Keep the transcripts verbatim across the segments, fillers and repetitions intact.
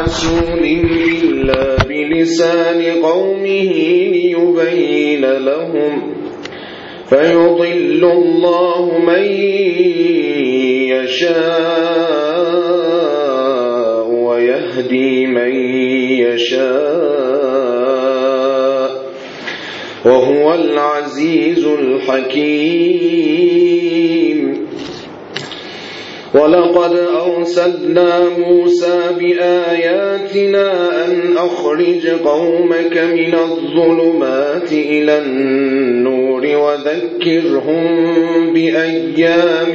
رسول إلا بلسان قومه ليبين لهم فيضل الله من يشاء ويهدي من يشاء وهو العزيز الحكيم. ولقد أرسلنا موسى بآياتنا أن أخرج قومك من الظلمات إلى النور وذكرهم بأيام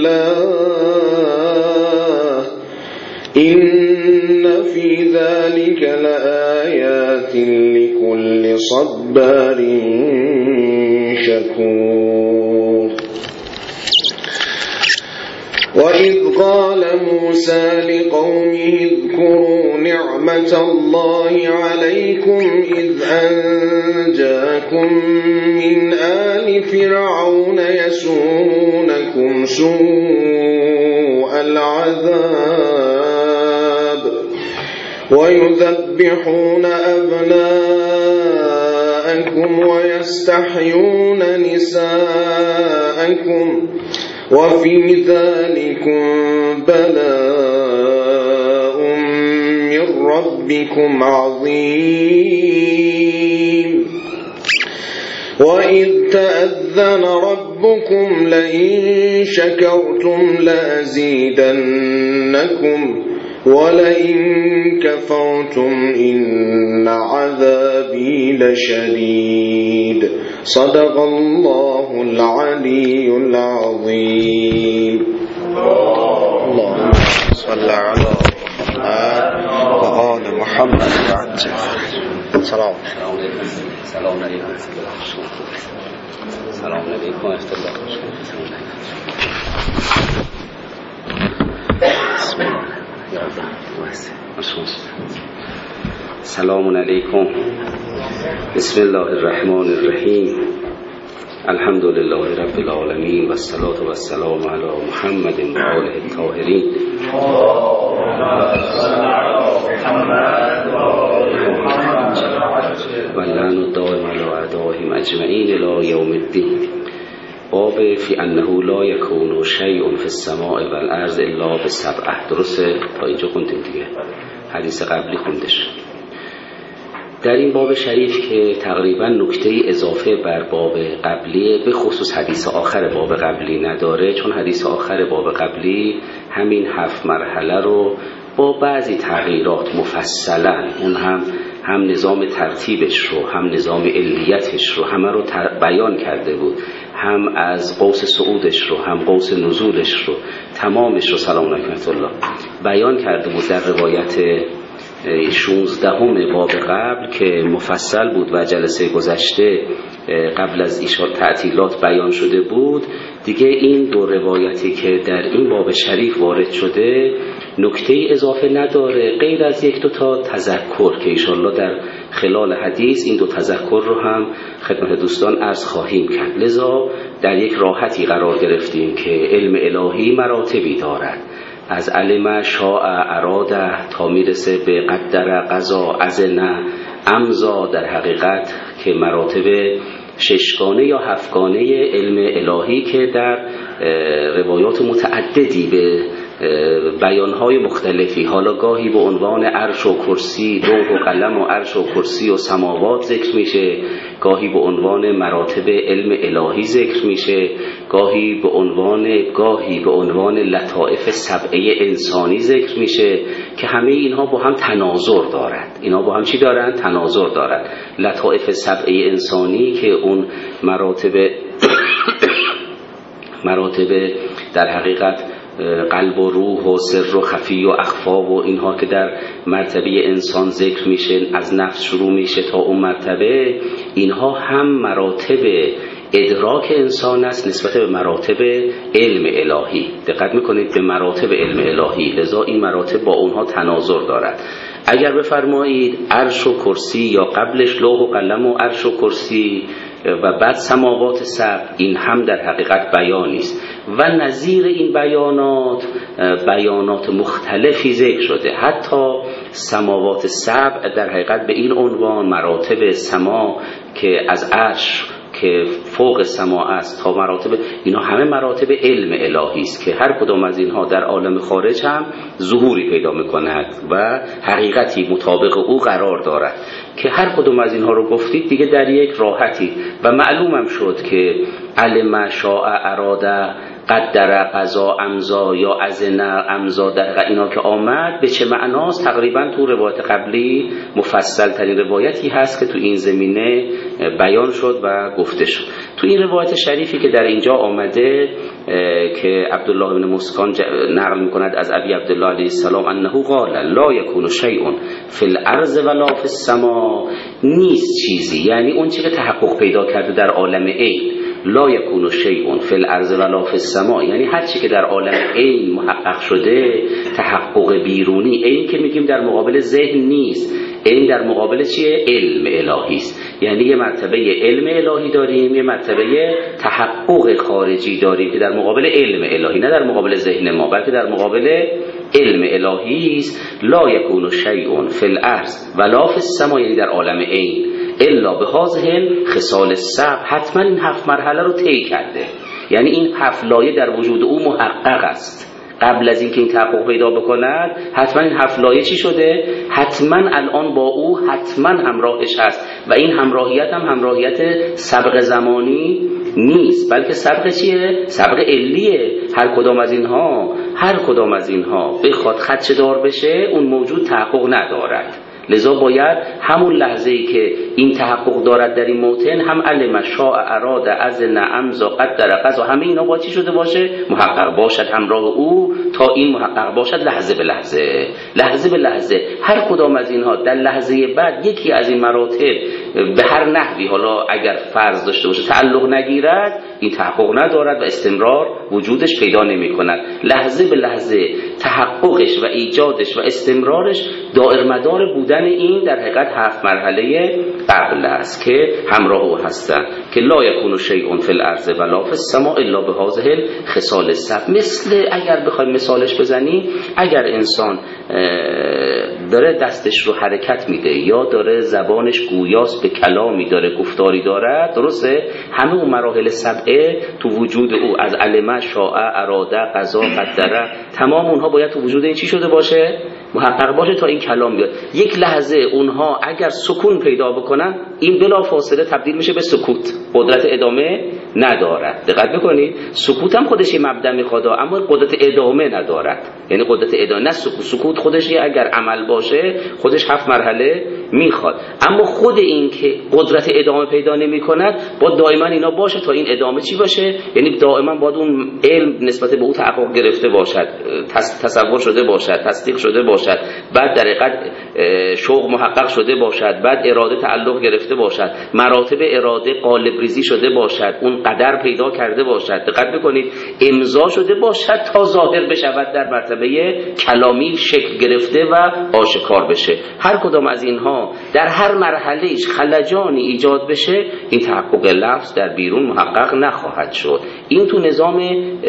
الله إن في ذلك لآيات لكل صبار شكور. وإذ قال موسى لقومه اذكروا نعمة الله عليكم إذ أنجاكم من آل فرعون يسومونكم سوء العذاب ويذبحون أبناءكم ويستحيون نساءكم وفي ذلكم بلاء من ربكم عظيم. وإذ تأذن ربكم لئن شكرتم لأزيدنكم ولئن كفرتم إن عذابي لشديد. صدق الله العلي العظيم. اللهم صل على محمد وآل محمد وعجل. سلام سلام علیکم. سلام علیکم. افتضاح. بسم الله. یا الله. سلام علیکم. بسم الله الرحمن الرحیم. الحمد لله رب العالمین و الصلاة و السلام علی محمد و آله الطاهرین. و لعن الدائم علی اعدائهم اجمعین الی یوم الدین. باب فی انه لا یکون شیء فی السماء و الارض الا بسبعه. درسته؟ تا اینجا خوندیم دیگه. حدیث قبلی خونده شد. در این باب شریف که تقریبا نکته اضافه بر باب قبلی، به خصوص حدیث آخر باب قبلی نداره، چون حدیث آخر باب قبلی همین هفت مرحله رو با بعضی تغییرات مفصلا، اون هم هم نظام ترتیبش رو، هم نظام علیتش رو، همه رو بیان کرده بود، هم از قوس صعودش رو، هم قوس نزولش رو، تمامش رو سلام علیکم الله بیان کرده بود در روایت شانزدهم باب قبل که مفصل بود و جلسه گذشته قبل از ایشان تعطیلات بیان شده بود. دیگه این دو روایتی که در این باب شریف وارد شده نکته اضافه نداره غیر از یک دو تا تذکر که انشالله در خلال حدیث این دو تذکر رو هم خدمت دوستان عرض خواهیم کرد. لذا در یک راحتی قرار گرفتیم که علم الهی مراتبی دارد، از علم شاء اراده تا میرسه به قدر قضا اذن امضا، در حقیقت که مراتب ششگانه یا هفتگانه علم الهی که در روایات متعددی به بیانهای مختلفی، حالا گاهی به عنوان عرش و کرسی، لوح و قلم و عرش و کرسی و سماوات ذکر میشه، گاهی به عنوان مراتب علم الهی ذکر میشه، گاهی به عنوان گاهی به عنوان لطائف سبعه انسانی ذکر میشه که همه اینها با هم تناظر دارند. اینها با هم چی دارند؟ تناظر دارند. لطائف سبعه انسانی که اون مراتب مراتب در حقیقت قلب و روح و سر و خفی و اخفا و اینها که در مرتبه انسان ذکر میشه، از نفس شروع میشه تا اون مرتبه، اینها هم مراتب ادراک انسان است نسبت به مراتب علم الهی. دقت میکنید به مراتب علم الهی، لذا این مراتب با اونها تناظر دارد. اگر بفرمایید عرش و کرسی یا قبلش لوح و قلم و عرش و کرسی و بعد سماوات سبع، این هم در حقیقت بیانی است. و نظیر این بیانات بیانات مختلفی ذکر شده. حتی سماوات سبع در حقیقت به این عنوان مراتب سما که از عرش که فوق سما است تا مراتب، اینا همه مراتب علم الهی است که هر کدام از اینها در عالم خارج هم ظهوری پیدا می‌کند و حقیقتی مطابق او قرار دارد که هر کدام از اینها رو گفتید دیگه در یک راحتی و معلومم شد که علم شاء اراده قدر قضا امضا یا اذن امضا در اینا که آمد به چه معناست تقریبا تو روایت قبلی مفصل ترین روایتی هست که تو این زمینه بیان شد و گفته شد. تو این روایت شریفی که در اینجا آمده که عبدالله بن مسکان نقل میکند از ابی عبدالله علیه السلام انه قال لا یکون شیء فی الارض ولا فی السماء، نیست چیزی یعنی اون چیزی که تحقق پیدا کرده در عالم عین، لا یکون شیء فی الارض ولا فی السماء یعنی هر چی که در عالم عین محقق شده تحقق بیرونی، عین که میگیم در مقابل ذهن نیست، این در مقابل چیه؟ علم الهی است. یعنی یه مرتبه علم الهی داریم، یه مرتبه تحقق خارجی داریم که در مقابل علم الهی، نه در مقابل ذهن ما بلکه در مقابل علم الهی است. لا یکون شیء فی الارض ولا فی السماء یعنی در عالم عین الا بهذه خصال السبع، حتما این هفت مرحله رو طی کرده، یعنی این هفت لایه در وجود او محقق است. قبل از اینکه این تحقق پیدا بکند حتما این هفت لایه چی شده؟ حتما الان با او حتما همراهش هست و این همراهیت هم همراهیت سبق زمانی نیست بلکه سبق چیه؟ سبق علیه. هر کدام از اینها هر کدام از اینها بخواد خدشه دار بشه اون موجود تحقق ندارد، لذا باید همون لحظه‌ای که این تحقق دارد در این موطن هم علم شاء اراده اذن امضا قدر قضا همه اینا با چی شده باشه؟ محقق باشد همراه او تا این محقق باشد لحظه به لحظه لحظه به لحظه. هر کدام از اینها در لحظه بعد یکی از این مراتب به هر نحوی حالا اگر فرض داشته باشه تعلق نگیرد این تحقق ندارد و استمرار وجودش پیدا نمی کند. لحظه به لحظه تحققش و ایجادش و استمرارش دائر مدار بودن این در حقیقت هفت مرحله قبل است که همراه او هستند که لا یکون شیء فی الارض ولا فی السماء الا بهذه الخصال السبع. مثل اگر بخوایم مثالش بزنیم، اگر انسان داره دستش رو حرکت میده یا داره زبانش گویاست به کلامی داره گفتاری داره، درسته؟ همه اون مراحل سبعه تو وجود او از علمه شاء اراده قضا قدره تمام اونها باید تو وجود این چی شده باشه؟ محقق باشه تا این کلام بیاد. یک لحظه اونها اگر سکون پیدا بکنن این بلا فاصله تبدیل میشه به سکوت، قدرت ادامه ندارد. دقت بکنید سکوت هم خودش یه مبدا میخواد اما قدرت ادامه ندارد، یعنی قدرت ادامه نه سکوت. سکوت خودش اگر عمل باشه خودش هفت مرحله میخواد، اما خود این که قدرت ادامه پیدا نمیکند با دائما اینا باشه تا این ادامه چی باشه، یعنی دائما باید اون علم نسبت به او تحقق گرفته باشد، تصور شده باشد، تصدیق شده باشد، بعد در حقیقت شوق محقق شده باشد، بعد اراده تعلق گرفته باشد، مراتب اراده قالب ریزی شده باشد، اون قدر پیدا کرده باشد، دقت بکنید امضا شده باشد تا ظاهر بشود در مرتبه کلامی شکل گرفته و آشکار بشه. هر کدام از اینها در هر مرحلهش خلجانی ایجاد بشه این تحقق لفظ در بیرون محقق نخواهد شد. این تو نظام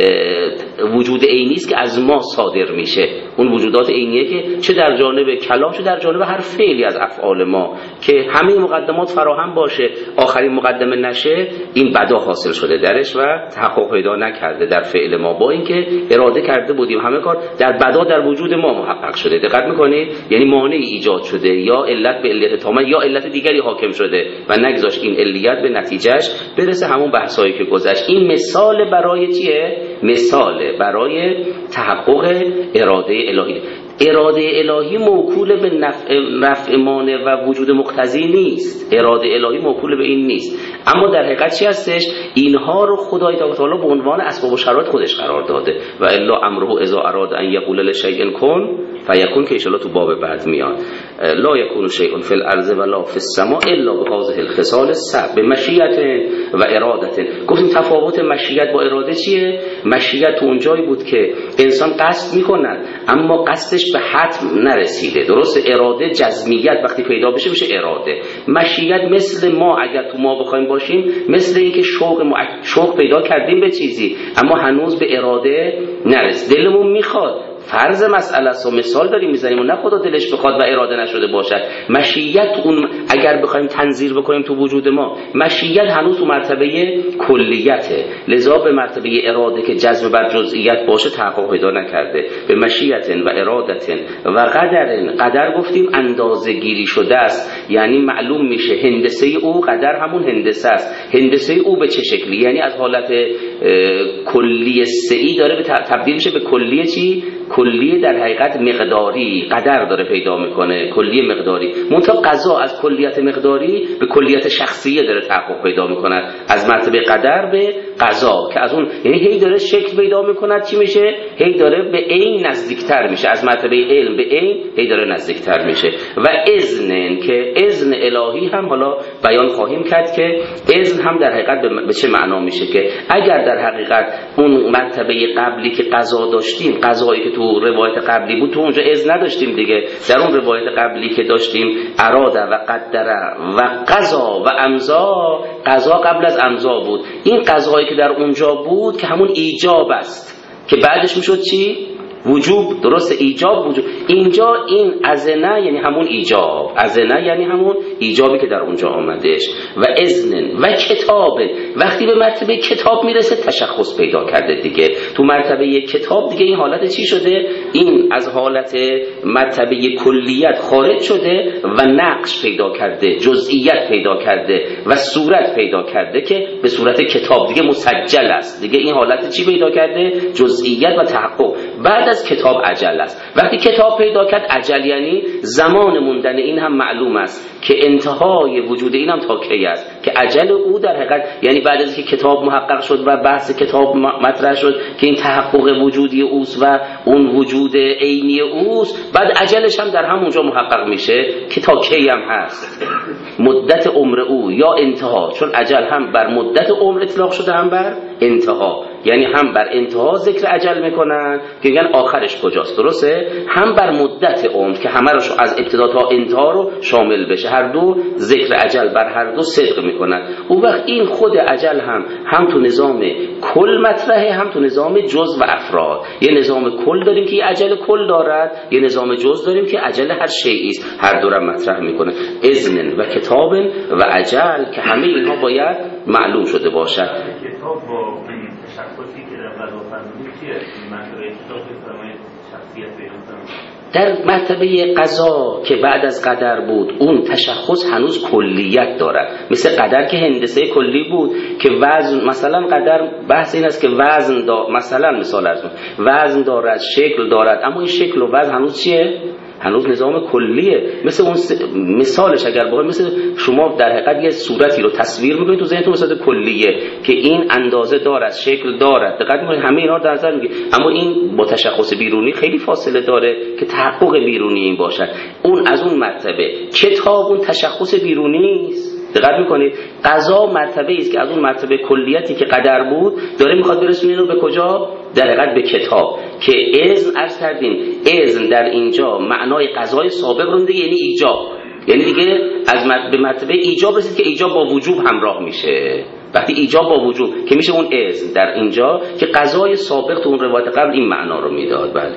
وجود عینی است که از ما صادر میشه، اون وجودات عینیه که چه در جانب کلام چه در جانب هر فعلی از افعال ما که همه مقدمات فراهم باشه آخرین مقدمه نشه این بدا حاصل شده درش و تحقق پیدا نکرده در فعل ما، با اینکه اراده کرده بودیم همه کار در بدا در وجود ما محقق شده. دقت میکنید یعنی مانعی ایجاد شده یا علت به علت تمام یا علت دیگری حاکم شده و نگذاشت این علیت به نتیجهش برسه همون بحثایی که گذشت. این مثال برای چیه؟ مثال برای تحقق اراده الهی. اراده الهی موکول به نفع, نفع مانع و وجود مقتضی نیست، اراده الهی موکول به این نیست، اما در حقیقت چی هستش؟ اینها رو خدای تعالی به عنوان اسباب و شرایط خودش قرار داده و الا امره اذا اراد ان یقول لشیء کن فیکون که ان شاء الله تو باب بعد میاد. لا یکون شیء فی الارض ولا فی السماء الا بهذه الخصال السبع بمشیت و اراده. گفتیم تفاوت مشیت با اراده چیه؟ مشیت اونجایی بود که انسان قصد میکند اما قصدش به حتم نرسیده. درست اراده جزمیت وقتی پیدا بشه میشه اراده. مشیت مثل ما اگر تو ما بخوایم باشیم مثل اینکه شوق مع... شوق پیدا کردیم به چیزی اما هنوز به اراده نرسید. دلمون میخواد، فرض مسئله است و مثال داریم میزنیم و نه خدا دلش بخواد و اراده نشده باشد. مشیت اون اگر بخوایم تنظیر بکنیم تو وجود ما، مشیت هنوز تو مرتبه کلیته، لذا به مرتبه اراده که جزم بر جزئیات باشه تحقق پیدا نکرده. به مشیت و ارادت و قدر، قدر گفتیم اندازه گیری شده است، یعنی معلوم میشه هندسه او، قدر همون هندسه است. هندسه او به چه شکلی؟ یعنی از حالت کلی سه‌ای داره به تبدیل میشه به کلیه چی؟ کلیه در حقیقت مقداری، قدر داره پیدا میکنه، کلیه مقداری. منتها قضا از کلیت مقداری به کلیت شخصیه داره تحقق پیدا میکند، از مرتبه قدر به قضا که از اون یعنی هی داره شکل پیدا میکند. چی میشه؟ هی داره به عین نزدیکتر میشه، از مرتبه علم به عین هی داره نزدیکتر میشه. و اذن که اذن الهی هم حالا بیان خواهیم کرد که اذن هم در حقیقت به چه معنا میشه، که اگر در حقیقت اون مرتبه قبلی که قضا داشتیم، قضایی که تو روایت قبلی بود، تو اونجا اذن نداشتیم دیگه. در اون روایت قبلی که داشتیم اراده و قدره و قضا و امضا، قضا قبل از امضا بود. این قضایی که در اونجا بود که همون ایجاب است که بعدش میشد چی؟ وجوب. درست، ایجاب وجوب. اینجا این اذنه یعنی همون ایجاب، اذنه یعنی همون ایجابی که در اونجا آمدش. و اذن و کتاب، وقتی به مرتبه کتاب میرسه تشخص پیدا کرده دیگه. تو مرتبه کتاب دیگه این حالت چی شده؟ این از حالت مرتبه کلیت خارج شده و نقش پیدا کرده، جزئیت پیدا کرده و صورت پیدا کرده که به صورت کتاب دیگه مسجل است. دیگه این حالت چی پیدا کرده؟ جزئیت و تحقق. بعد از کتاب عجل است. وقتی کتاب پیدا کرد، عجل یعنی زمان موندن این هم معلوم است که انتهای وجود این هم تا کی است، که عجل او در حقیقت یعنی بعد از که کتاب محقق شد و بحث کتاب مطرح شد که این تحقق وجودی اوست و اون وجود عینی اوست، بعد عجلش هم در همونجا محقق میشه که تا کی هم هست، مدت عمر او یا انتها. چون عجل هم بر مدت عمر اطلاق شده هم بر انتها، یعنی هم بر انتها ذکر عجل میکنن که میگن آخرش کجاست، درسته؟ هم بر مدت عمر که همه رو از ابتدا تا انتها رو شامل بشه. هر دو ذکر عجل بر هر دو صدق میکنن. اون وقت این خود عجل هم هم تو نظام کل مطرحه، هم تو نظام جز و افراد. یه نظام کل داریم که عجل کل دارد، یه نظام جز داریم که عجل هر شیئی است. هر دو رو مطرح میکنه. اذن و کتاب و عجل که همه اینها باید معلوم شده باشد. کتاب با تشخصی که در قضا فرمودید چیه؟ مرتبه کتاب که فرمایید شخصیت پیدا کنید. در مرتبه قضا که بعد از قدر بود، اون تشخص هنوز کلیت دارد. مثل قدر که هندسه کلی بود که وزن، مثلا قدر بحث این است که وزن دارد، مثلا مثال ارز وزن دارد، شکل دارد، اما این شکل و وزن هنوز چیه؟ هنوز نظام کلیه. مثل اون س... مثالش اگر بخواید، مثل شما در حقیقت یه صورتی رو تصویر میکنید تو ذهنتون مثل کلیه که این اندازه دارد، شکل دارد، دقت میکنید همه اینا رو در نظر میگیرید، اما این با تشخص بیرونی خیلی فاصله داره که تحقق بیرونی این باشد. اون از اون مرتبه. کتاب اون تشخص بیرونی است. دقت میکنید قضا مرتبه است که از اون مرتبه کلیتی که قدر بود داره میخواد برسونه رو به کجا؟ در حقیقت به کتاب. که اذن عرض کردیم، اذن در اینجا معنای قضای سابق رو میده، یعنی ایجاب، یعنی دیگه از به مرتبه ایجاب رسید که ایجاب با وجوب همراه میشه. وقتی ایجاب با وجوب که میشه اون اذن در اینجا که قضای سابق تو اون روایت قبل این معنا رو میداد. بله.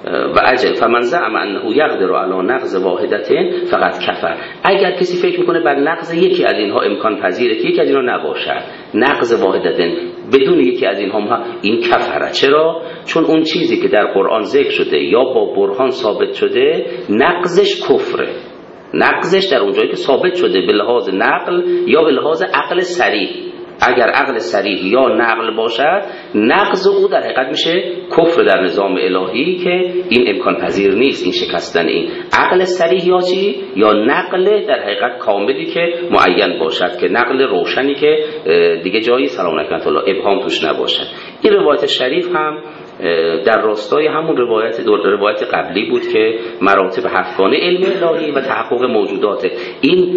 و اجل فمن زعم انه یقدر علی نقض واحدتین فقط کفر. اگر کسی فکر میکنه بر نقض یکی از اینها امکان پذیره که یکی از اینها نباشد، نقض واحدتین بدون یکی از اینها، این کفره. چرا؟ چون اون چیزی که در قرآن ذکر شده یا با برهان ثابت شده نقضش کفره. نقضش در اونجایی که ثابت شده به لحاظ نقل یا به لحاظ عقل صریح، اگر عقل صریح یا نقل باشد، نقض او در حقیقت میشه کفر در نظام الهی که این امکان پذیر نیست، این شکستن این عقل صریح یا چی؟ یا نقل در حقیقت کاملی که معین باشد، که نقل روشنی که دیگه جایی سلام علیکم الله ابهام توش نباشد. این روایت شریف هم در راستای همون روایت دو روایت قبلی بود که مراتب هفتگانه علم الهی و تحقق موجودات. این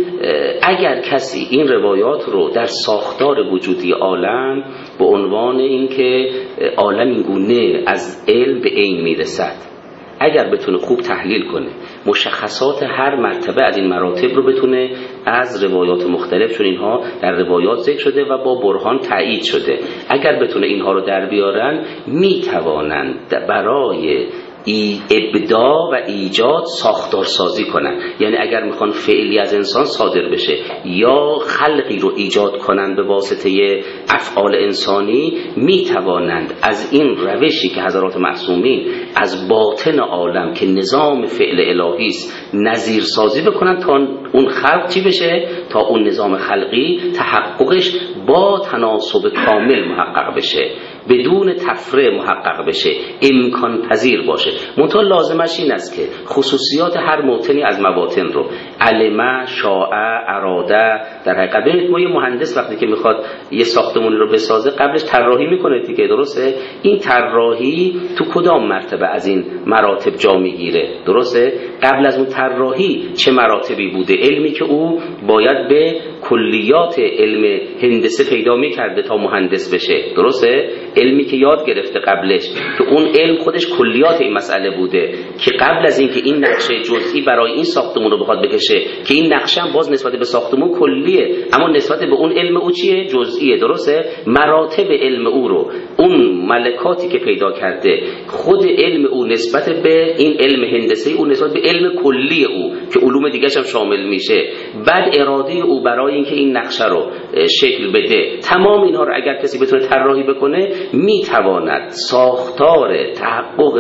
اگر کسی این روایات رو در ساختار وجودی عالم به عنوان اینکه عالم این گونه از علم به عین میرسد، اگر بتونه خوب تحلیل کنه، مشخصات هر مرتبه از این مراتب رو بتونه از روایات مختلف، چون اینها در روایات ذکر شده و با برهان تایید شده، اگر بتونه اینها رو در بیارن میتوانند برای ای ابداع و ایجاد ساختار سازی کنن. یعنی اگر میخوان فعلی از انسان صادر بشه یا خلقی رو ایجاد کنن به واسطه افعال انسانی، میتوانند از این روشی که حضرات معصومین از باطن عالم که نظام فعل الهی است نظیر سازی بکنن تا اون خلق چی بشه، تا اون نظام خلقی تحققش با تناسب کامل محقق بشه، بدون تفره محقق بشه، امکان پذیر باشه. منتها لازمش این است که خصوصیات هر موطنی از مواطن رو علمه، شاعه، اراده، در حقیقت ببینید ما یه مهندس وقتی که میخواد یه ساختمانی رو بسازه قبلش طراحی میکنه دیگه، درسته؟ این طراحی تو کدام مرتبه از این مراتب جا میگیره، درسته؟ قبل از اون طراحی چه مراتبی بوده، علمی که او باید به کلیات علم هندسه پیدا میکرده تا مهندس بشه، درسته؟ علمی که یاد گرفته قبلش که اون علم خودش کلیات این مسئله بوده که قبل از اینکه این نقشه جزئی برای این ساختمون رو بخواد بکشه که این نقشه هم باز نسبت به ساختمون کلیه اما نسبت به اون علم او چیه؟ جزئیه، درسته؟ مراتب علم او رو، اون ملکاتی که پیدا کرده، خود علم او نسبت به این علم هندسه او نسبت به علم کلی او که علوم دیگه هم شامل میشه، بعد اراده او برای اینکه این نقشه رو شکل بده، تمام اینها رو اگر کسی بتونه طراحی بکنه میتواند ساختار تحقق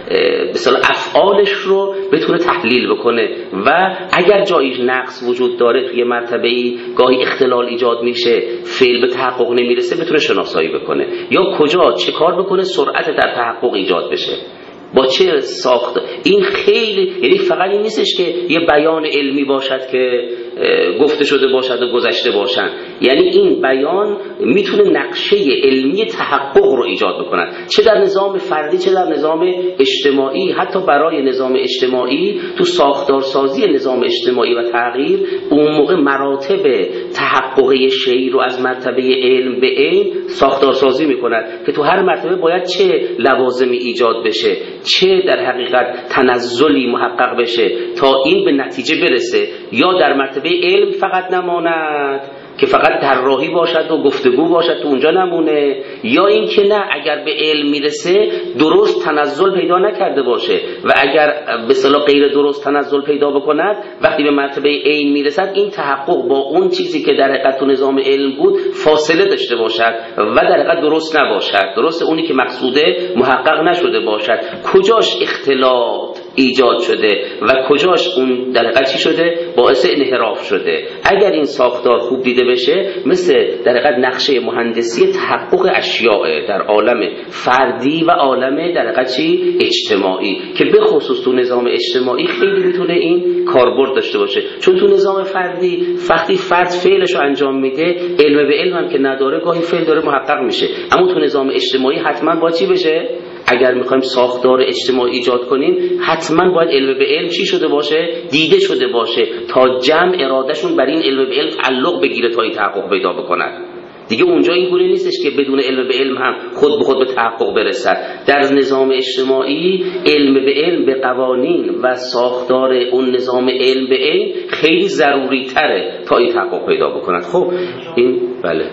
به اصطلاح افعالش رو بتونه تحلیل بکنه و اگر جایش نقص وجود داره توی مرتبه‌ای گاهی اختلال ایجاد میشه، فعل به تحقق نمیرسه، بتونه شناسایی بکنه یا کجا چه کار بکنه سرعت در تحقق ایجاد بشه با چه ساخت. این خیلی، یعنی فقط این نیستش که یه بیان علمی باشد که گفته شده باشد و گذشته باشن، یعنی این بیان میتونه نقشه علمی تحقق رو ایجاد بکند، چه در نظام فردی چه در نظام اجتماعی. حتی برای نظام اجتماعی تو ساختارسازی نظام اجتماعی و تغییر اون موقع مراتب تحقق شیء رو از مرتبه علم به عین ساختارسازی میکند که تو هر مرتبه باید چه لوازمی ایجاد بشه، چه در حقیقت تنزلی محقق بشه تا این به نتیجه برسه، یا در مرتبه علم فقط نماند که فقط طراحی باشد و گفتگو باشد تو اونجا نمونه، یا این که نه اگر به علم میرسه درست تنزل پیدا نکرده باشه و اگر به اصطلاح غیر درست تنزل پیدا بکند وقتی به مرتبه عین میرسد این تحقق با اون چیزی که در حقیقت تو نظام علم بود فاصله داشته باشد و در حقیقت درست نباشد، درست اونی که مقصوده محقق نشده باشد، کجاش اختلاط ایجاد شده و کجاش اون در حقیقت چی شده باعث انحراف شده. اگر این ساختار خوب دیده بشه مثل در حقیقت نقشه مهندسی تحقق اشیاء در عالم فردی و عالم در حقیقت چی اجتماعی که به خصوص تو نظام اجتماعی خیلی میتونه این کاربرد داشته باشه، چون تو نظام فردی وقتی فرد فعلش رو انجام میده علم به علم هم که نداره گاهی فعل داره محقق میشه، اما تو نظام اجتماعی حتما باید چی بشه؟ اگر میخوایم ساختار اجتماعی ایجاد کنیم حتما باید علم به علم چی شده باشه؟ دیده شده باشه تا جمع ارادهشون بر این علم به علم تعلق بگیره تا این تحقق پیدا بکند. دیگه اونجا این گونه نیستش که بدون علم به علم هم خود به خود به تحقق برسد. در نظام اجتماعی علم به علم به قوانین و ساختار اون نظام علم به علم خیلی ضروری تره تا این تحقق پیدا بکند. خب این بله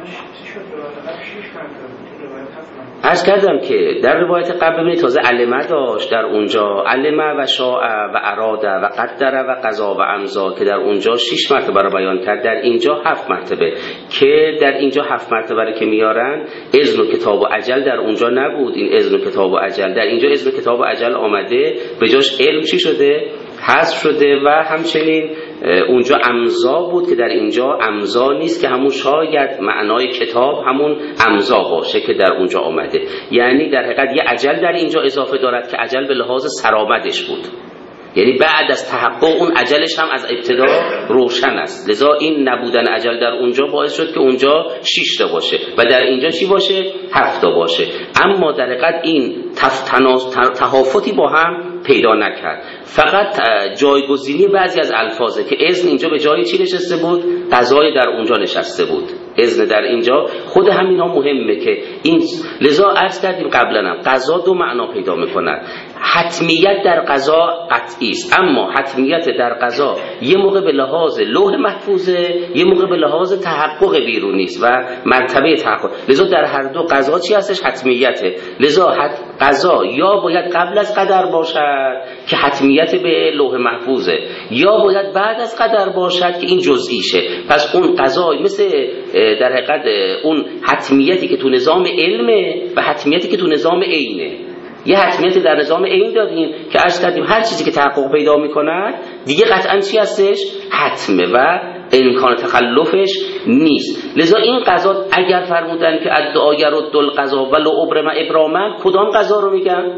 عرض کردم که در روایت قبل ببینید تازه علمه داشت، در اونجا علمه و شاء و اراده و قدر و قضا و امضا که در اونجا شش مرتبه رو بیان کرد، در اینجا هفت مرتبه که در اینجا هفت مرتبه رو که میارن اذن و کتاب و اجل در اونجا نبود. این اذن و کتاب و اجل در اینجا اذن و کتاب و اجل آمده، به جاش علم چی شده؟ حذف شده و همچنین اونجا امضا بود که در اینجا امضا نیست که همون شاید معنای کتاب همون امضا باشه که در اونجا آمده، یعنی در حقیقت یه اجل در اینجا اضافه دارد که اجل به لحاظ سرآمدش بود، یعنی بعد از تحقق اون اجلش هم از ابتدا روشن است، لذا این نبودن اجل در اونجا باعث شد که اونجا شش تا باشه و در اینجا چی باشه؟ هفت تا باشه. اما در حقیقت این تفاوتی با هم پیدا نکرد، فقط جایگزینی بعضی از الفاظه که اذن اینجا به جای چی نشسته بود؟ قضای در اونجا نشسته بود. اذن در اینجا خود همین ها مهمه که این لذا عرض کردیم قبلا هم قضا دو معنا پیدا میکند. حتمیت در قضا قطعی است، اما حتمیت در قضا یه موقع به لحاظ لوح محفوظه، یه موقع به لحاظ تحقق بیرونی است و مرتبه تحقق. لذا در هر دو قضا چی هستش؟ حتمیته. لذا حت قضا یا باید قبل از قدر باشد که حتمیت به لوح محفوظه، یا باید بعد از قدر باشد که این جزئیشه. پس اون قضا مثل در حقیقت اون حتمیتی که تو نظام علمه و حتمیتی که تو نظام عینه. یه حتمیت در نظام عین داریم که عرض کردیم هر چیزی که تحقق پیدا میکند دیگه قطعا چی هستش؟ حتمه و امکان تخلفش نیست. لذا این قضا اگر فرمودن که ادعا یرد القضا ولو ابرم ابراما، کدام قضا رو میگن؟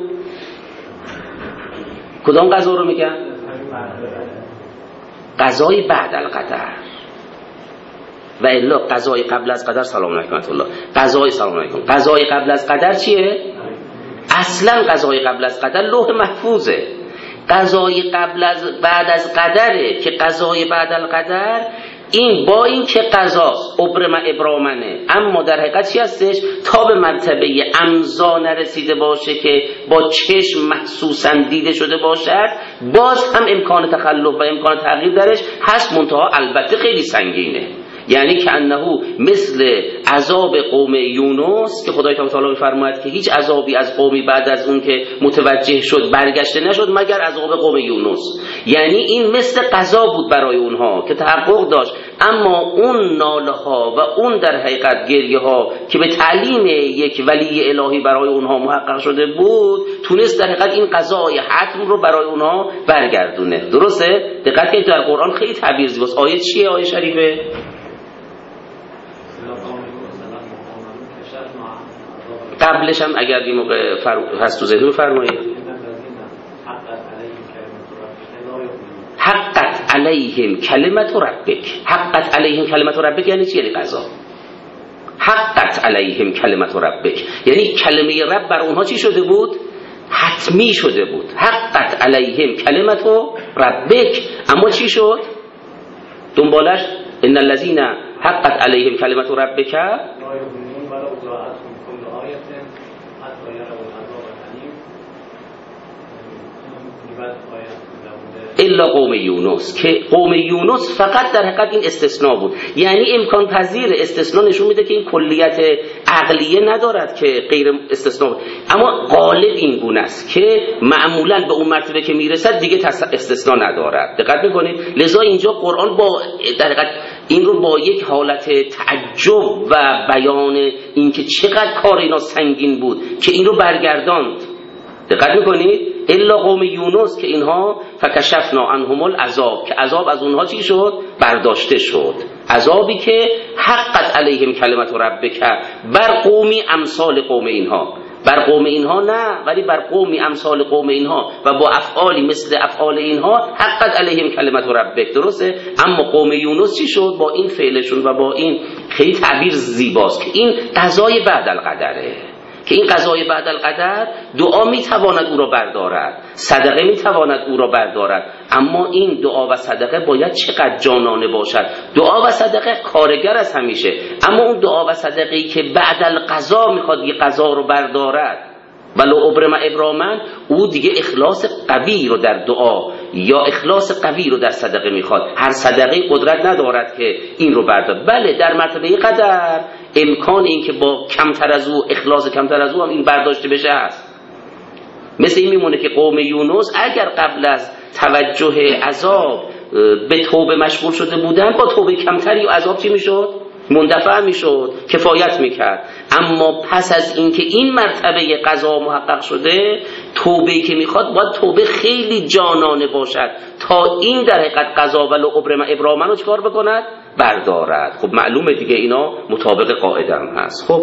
کدام قضا رو میگن؟ قضای بعد القدر. و الا قضای قبل از قدر سلام علیکم الله، قضای سلام علیکم، قضای قبل از قدر چیه؟ اصلا قضای قبل از قدر لوح محفوظه. قضای قبل از بعد از قدره که قضای بعد القدر این با این که قضاست ابرم ابرامنه، اما در حقیقت چی هستش؟ تا به مرتبه امضا نرسیده باشه که با چشم محسوساً دیده شده باشد، باز هم امکان تخلف و امکان تغییر درش هست، منتها البته خیلی سنگینه. یعنی که انه مثل عذاب قوم یونس که خدای تعالی می‌فرماید که هیچ عذابی از قومی بعد از اون که متوجه شد برگشته نشد مگر عذاب قوم یونس. یعنی این مثل قضا بود برای اونها که تحقق داشت، اما اون ناله ها و اون در حقیقت گریه ها که به تعلیم یک ولی الهی برای اونها محقق شده بود، تونست در حقیقت این قضای حتم رو برای اونها برگردونه. درسته؟ دقت کنید در قرآن خیلی تعبیر زیباست. آیه چیه آیه شریفه؟ قبلش هم اگر این موقع هست تو ذهن فرمایید حقت علیهم کلمت ربک. حقت علیهم کلمت ربک یعنی چی؟ یعنی قضا. حقت علیهم کلمت ربک یعنی کلمه رب بر اونها چی شده بود؟ حتمی شده بود. حقت علیهم کلمت ربک، اما چی شد؟ دنبالش ان الذين حقت علیهم کلمت ربک الا قوم یونس، که قوم یونس فقط در حقیقت این استثناء بود. یعنی امکان پذیر استثناء نشون میده که این کلیت عقلیه ندارد که غیر استثناء بود. اما غالب این گونه است که معمولا به اون مرتبه که میرسد دیگه استثناء ندارد. دقت میکنید؟ لذا اینجا قرآن با در حقیقت این رو با یک حالت تعجب و بیان اینکه چقدر کار اینا سنگین بود که این رو برگرداند. دقت میکنید؟ الا قوم یونس که اینها فکشفنا عنهم العذاب، که عذاب از اونها چی شد؟ برداشته شد. عذابی که حقت علیهم کلمت ربک بر قومی امثال قوم اینها، بر قوم اینها نه ولی بر قومی امثال قوم اینها و با افعالی مثل افعال اینها حقت علیهم کلمت ربک. درسته؟ اما قوم یونس چی شد؟ با این فعلشون و با این خیلی تعبیر زیباست که این قضای بعد القدره، که این قضای بعد القدر دعا میتواند او را بردارد، صدقه میتواند او را بردارد، اما این دعا و صدقه باید چقدر جانانه باشد. دعا و صدقه کارگر از همیشه، اما اون دعا و صدقه‌ای که بعد القضا میخواد یه قضا رو بردارد ولو ابرم ابرامن، او دیگه اخلاص قوی رو در دعا یا اخلاص قوی رو در صدقه میخواد. هر صدقه قدرت ندارد که این رو بردارد. بله در مرتبه قدر امکان این که با کمتر از او اخلاص کمتر از او هم این برداشته بشه هست. مثل این میمونه که قوم یونس اگر قبل از توجه عذاب به توبه مشغول شده بودن، با توبه کمتری و عذاب چی میشد؟ مندفع میشد، کفایت میکرد. اما پس از اینکه این مرتبه قضا محقق شده، توبه که میخواد باید توبه خیلی جانانه باشد تا این در حقیقت قضا ولو ابرم ابراما رو چکار بکند؟ بردارد. خب معلومه دیگه اینا مطابق قاعده هم هست. خب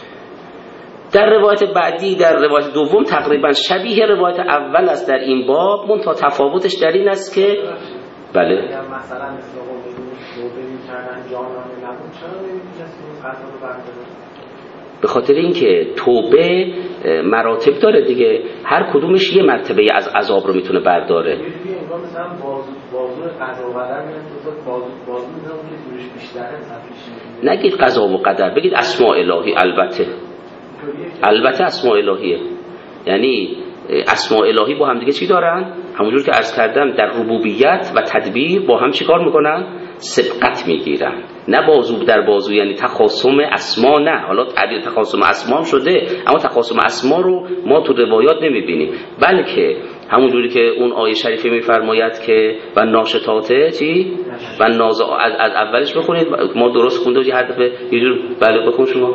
در روایت بعدی، در روایت دوم تقریبا شبیه روایت اول است در این باب، منتها تفاوتش در این است که بله مثلا مثل توبه می‌کردن جانانه نبود، چرا نمی‌تونست این قضا رو برداره؟ به خاطر اینکه توبه مراتب داره دیگه، هر کدومش یه مرتبه از عذاب رو میتونه برداره. انگار اونجا مثلا بازو بازو قضا و قدر میاد تو بازو بازو میذارم که زورش بیشتره مثلا نگید قضا و قدر، بگید اسماء الهی. البته البته اسماء الهیه، یعنی اسماء الهی با هم دیگه چی دارن؟ همونجور که عرض کردم در ربوبیت و تدبیر با هم چی کار میکنن؟ سبقت میگیرن. نه بازو در بازو یعنی تخاصم اسما، نه، حالا تعبیر تخاصم اسما هم شده اما تخاصم اسما رو ما تو روایات نمیبینیم، بلکه همونجوری که اون آیه شریفه میفرماید که و ناشطاته چی؟ و ناز از, از اولش بخونید، ما درست خونده یه هر دفعه یه جور بله بخون شما.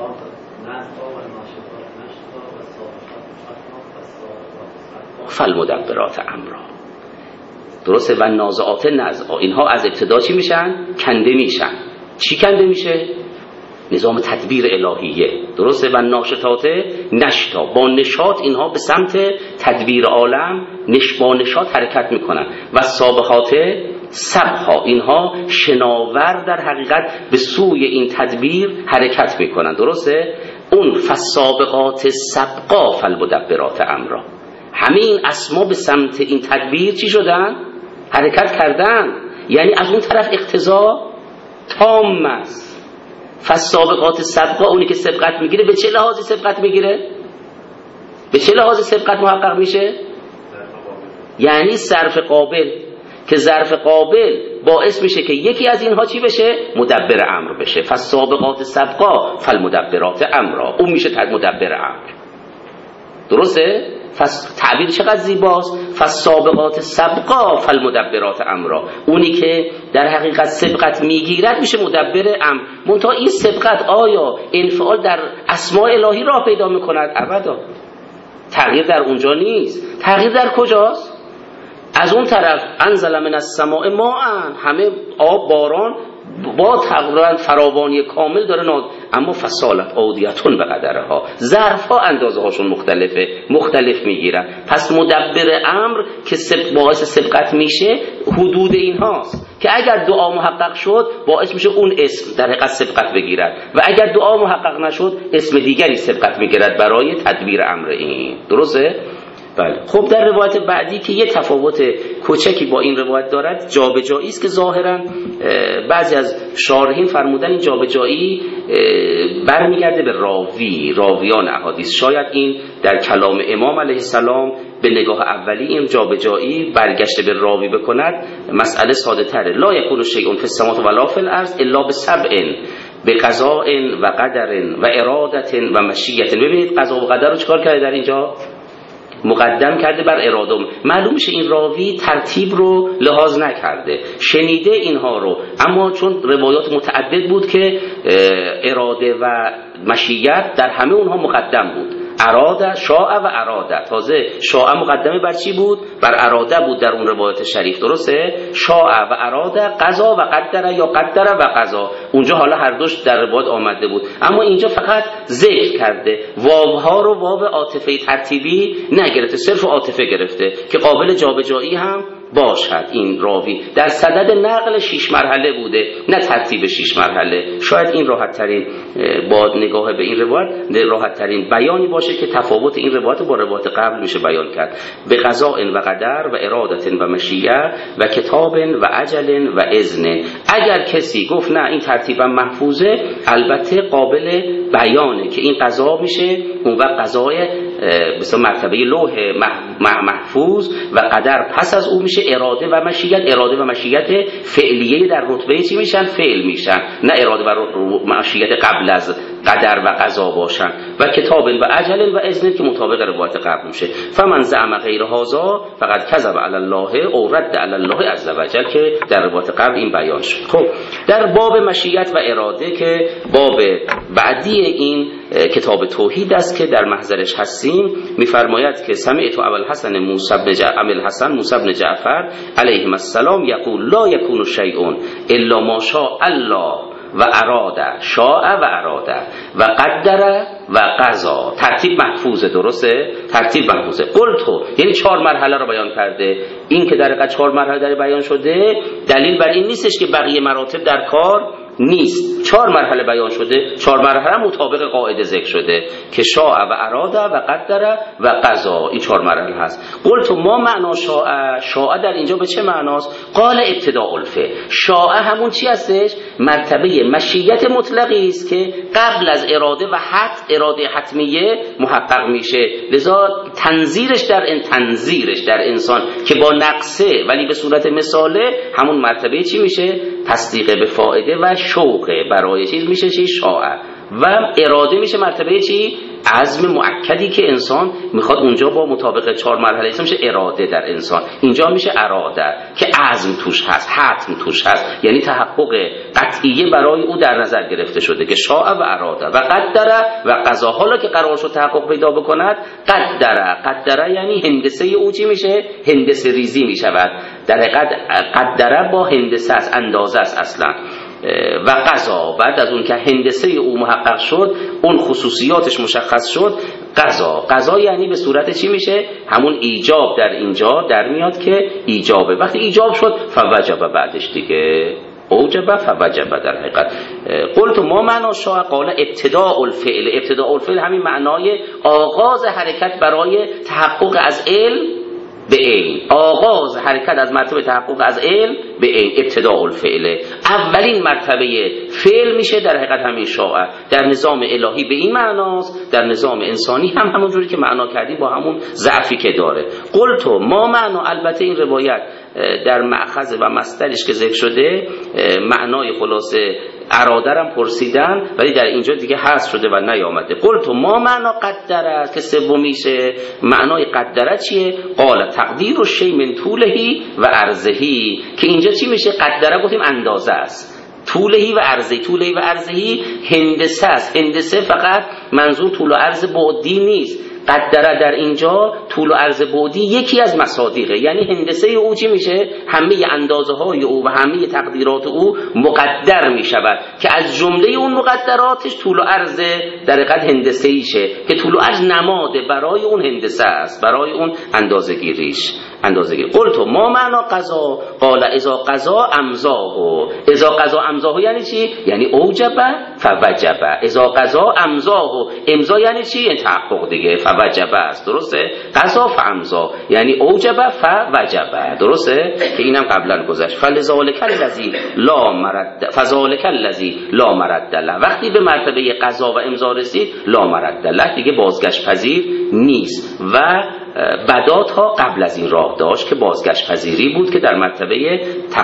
فالمدبرات امرا، درسته؟ و نازعات نزعا، اینها از ابتدا چی میشن؟ کنده میشن. چی کنده میشه؟ نظام تدبیر الهیه، درسته؟ و ناشطات نشتا، با نشاط اینها به سمت تدبیر عالم نش با نشاط حرکت میکنن. و سابقات سبها، اینها شناور در حقیقت به سوی این تدبیر حرکت میکنن، درسته؟ اون فالسابقات سبقا فالمدبرات امرا، همین اسما به سمت این تدبیر چی شدن؟ حرکت کردن. یعنی از اون طرف اقتضا تام است. فالسابقات سبقا، اونی که سبقت میگیره به چه لحاظی سبقت میگیره؟ به چه لحاظی سبقت محقق میشه؟ یعنی ظرف قابل، که ظرف قابل باعث میشه که یکی از اینها چی بشه؟ مدبر امر بشه. فالسابقات سبقا فالمدبرات امرا، اون میشه مدبر امر، درسته؟ فس تعبیر چقدر زیباست. فالسابقات سبقا فالمدبرات امرا، اونی که در حقیقت سبقت میگیرد میشه مدبر امر. منتها این سبقت آیا انفعال در اسماء الهی راه پیدا میکند؟ ابدا، تغییر در اونجا نیست. تغییر در کجاست؟ از اون طرف انزل من السماء ماء، همه آب باران با تقریبا فراوانی کامل داره ناز، اما فصالت اودیتون به قدرها، ظرف ها اندازه هاشون مختلفه، مختلف میگیرن. پس مدبر امر که سب باعث سبقت میشه حدود این هاست که اگر دعا محقق شد باعث میشه اون اسم در حقیقت سبقت بگیرد و اگر دعا محقق نشد اسم دیگری سبقت میگیرد برای تدبیر امر این، درسته؟ بله. خب در روایت بعدی که یه تفاوت کوچکی با این روایت دارد، جابجایی است که ظاهرا بعضی از شارحین فرمودن این جابجایی برمیگرده به راوی، راویان احادیث. شاید این در کلام امام علیه السلام به نگاه اولی این جابجایی برگشته به راوی بکند مسئله ساده تره. لا یکون شیء فی السماوات ولا فی الارض الا بسبع، به قضاء و قدر و ارادت و مشیت. ببینید قضا و قدر رو چیکار کرده در اینجا؟ مقدم کرده بر اراده. معلوم میشه این راوی ترتیب رو لحاظ نکرده، شنیده اینها رو، اما چون روایات متعدد بود که اراده و مشیت در همه اونها مقدم بود. اراده، شاء و اراده، تازه شاء مقدمه بر چی بود؟ بر اراده بود در اون روایت شریف، درسته؟ شاء و اراده، قضا و قدر یا قدر و قضا، اونجا حالا هر دوش در روایت آمده بود، اما اینجا فقط ذکر کرده. واوها رو واو عاطفه ترتیبی نگرفته، صرف عاطفه گرفته که قابل جابجایی هم باشد. این راوی در صدد نقل شش مرحله بوده، نه ترتیب شش مرحله. شاید این راحت ترین با نگاه به این روایت راحت ترین بیانی باشه که تفاوت این روایت با روایت قبل میشه بیان کرد. به قضاء و قدر و ارادت و مشیه و کتاب و اجل و اذن. اگر کسی گفت نه این ترتیبا محفوظه، البته قابل بیانه که این قضا میشه اون وقت قضای مثلا مرتبه لوح محفوظ و قدر پس از اون میشه اراده و مشیت. اراده و مشیت فعلیه در رتبه چی میشن؟ فعل میشن، نه اراده و مشیت قبل از قدر و قضا باشن. و کتاب و اجل و اذن که مطابق روایت قبل میشه. فمن زعم غیر هذا فقد کذب علی الله او رد علی الله عز وجل که در روایت قبل این بیان شد. خب در باب مشیت و اراده که باب بعدی این کتاب توحید است که در محضرش هستیم، میفرماید که سمعت ابوالحسن موسی بن جعفر الحسن موسی بن جعفر علیهم السلام یقول لا یکون شیء الا ما شاء الله و اراده، شاء و اراده و قدر و قضا. ترتیب محفوظه، درسته؟ ترتیب محفوظه. قلتو یعنی چهار مرحله رو بیان کرده. این که در حقیقت چهار مرحله در بیان شده دلیل بر این نیستش که بقیه مراتب در کار نیست. چهار مرحله بیان شده، چهار مرحله مطابق قاعده ذکر شده که شاء و اراده و قدر و قضا. این چهار مرحله هست. قلت ما معنا شاء، شاء در اینجا به چه معناست؟ قال ابتداء الفعل. شاء همون چی هستش؟ مرتبه مشیت مطلقی است که قبل از اراده و حت، اراده حتمیه محقق میشه. لذا تنظیرش در این تنظیرش در انسان که با نقصه ولی به صورت مثاله، همون مرتبه چی میشه؟ تصدیق به فائده و شوقه برای چیز میشه چی؟ شاء. و اراده میشه مرتبه چی؟ عزم مؤکدی که انسان میخواد اونجا با مطابق چهار مرحله میشه اراده در انسان. اینجا میشه اراده که عزم توش هست، حتم توش هست، یعنی تحقق قطعیه برای او در نظر گرفته شده که شاء و اراده و قدره و قضا. حالا که قرار شد تحقق پیدا بکند، قدره، قدره یعنی هندسه او چی میشه؟ هندسه ریزی میشود. در حقیقت قدره با هندسه است، اندازه است اصلا. و قضا، بعد از اون که هندسه او محقق شد، اون خصوصیاتش مشخص شد، قضا. قضا یعنی به صورت چی میشه؟ همون ایجاب در اینجا در میاد که ایجابه. وقتی ایجاب شد فوجب، بعدش دیگه اوجب فوجب. در حقیقت قلت ما معنا شاء قال ابتداء الفعل. ابتداء الفعل همین معنای آغاز حرکت برای تحقق از علم به عین، آغاز حرکت از مرتبه تحقق از علم به عین، ابتداء الفعل. اولین مرتبه فعل میشه در حقیقت همین شاء. در نظام الهی به این معناست، در نظام انسانی هم همونجوری که معنا کردیم با همون ضعفی که داره. قلت ما معنا، البته این روایت در مأخذ و مصدرش که ذکر شده معنای خلاصه اراده هم پرسیدن، ولی در اینجا دیگه حذف شده و نیامده. قلت ما معنا قدره که سومیشه، معنای قدره چیه؟ قال تقدیر الشیء من طولهی و عرضهی، که اینجا چی میشه؟ قدره گفتیم اندازه است، طولهی و عرضهی. طولهی و عرضهی هندسه است. هندسه فقط منظور طول و عرض بعدی نیست. قدره در اینجا طول و عرض بعدی یکی از مصادیقه، یعنی هندسه او چی میشه؟ همه اندازه های او و همه تقدیرات او مقدر میشود که از جمله اون مقدراتش طول و عرض در حقیقت هندسه ایشه که طول و عرض نماده برای اون هندسه است، برای اون اندازه گیریش. اندازه گیری. قلت ما معنا قضا قال اذا قضا امضاه. اذا قضا امضاه یعنی چی؟ یعنی اوجب فوجب. اذا قضا امضاه، امضا یعنی چی؟ یعنی تحقق دیگه. فوجب است، درسته؟ قضا فامضا یعنی اوجب فوجب، درسته؟ که اینم قبلا گذشت. فلذالک الذی لا مرد فذالک الذی لا مرد له. وقتی به مرتبه قضا و امضا رسید، لا مرد له دیگه بازگشت پذیر نیست. و بدات ها قبل از این راه داشت که بازگشت پذیری بود که در مرتبه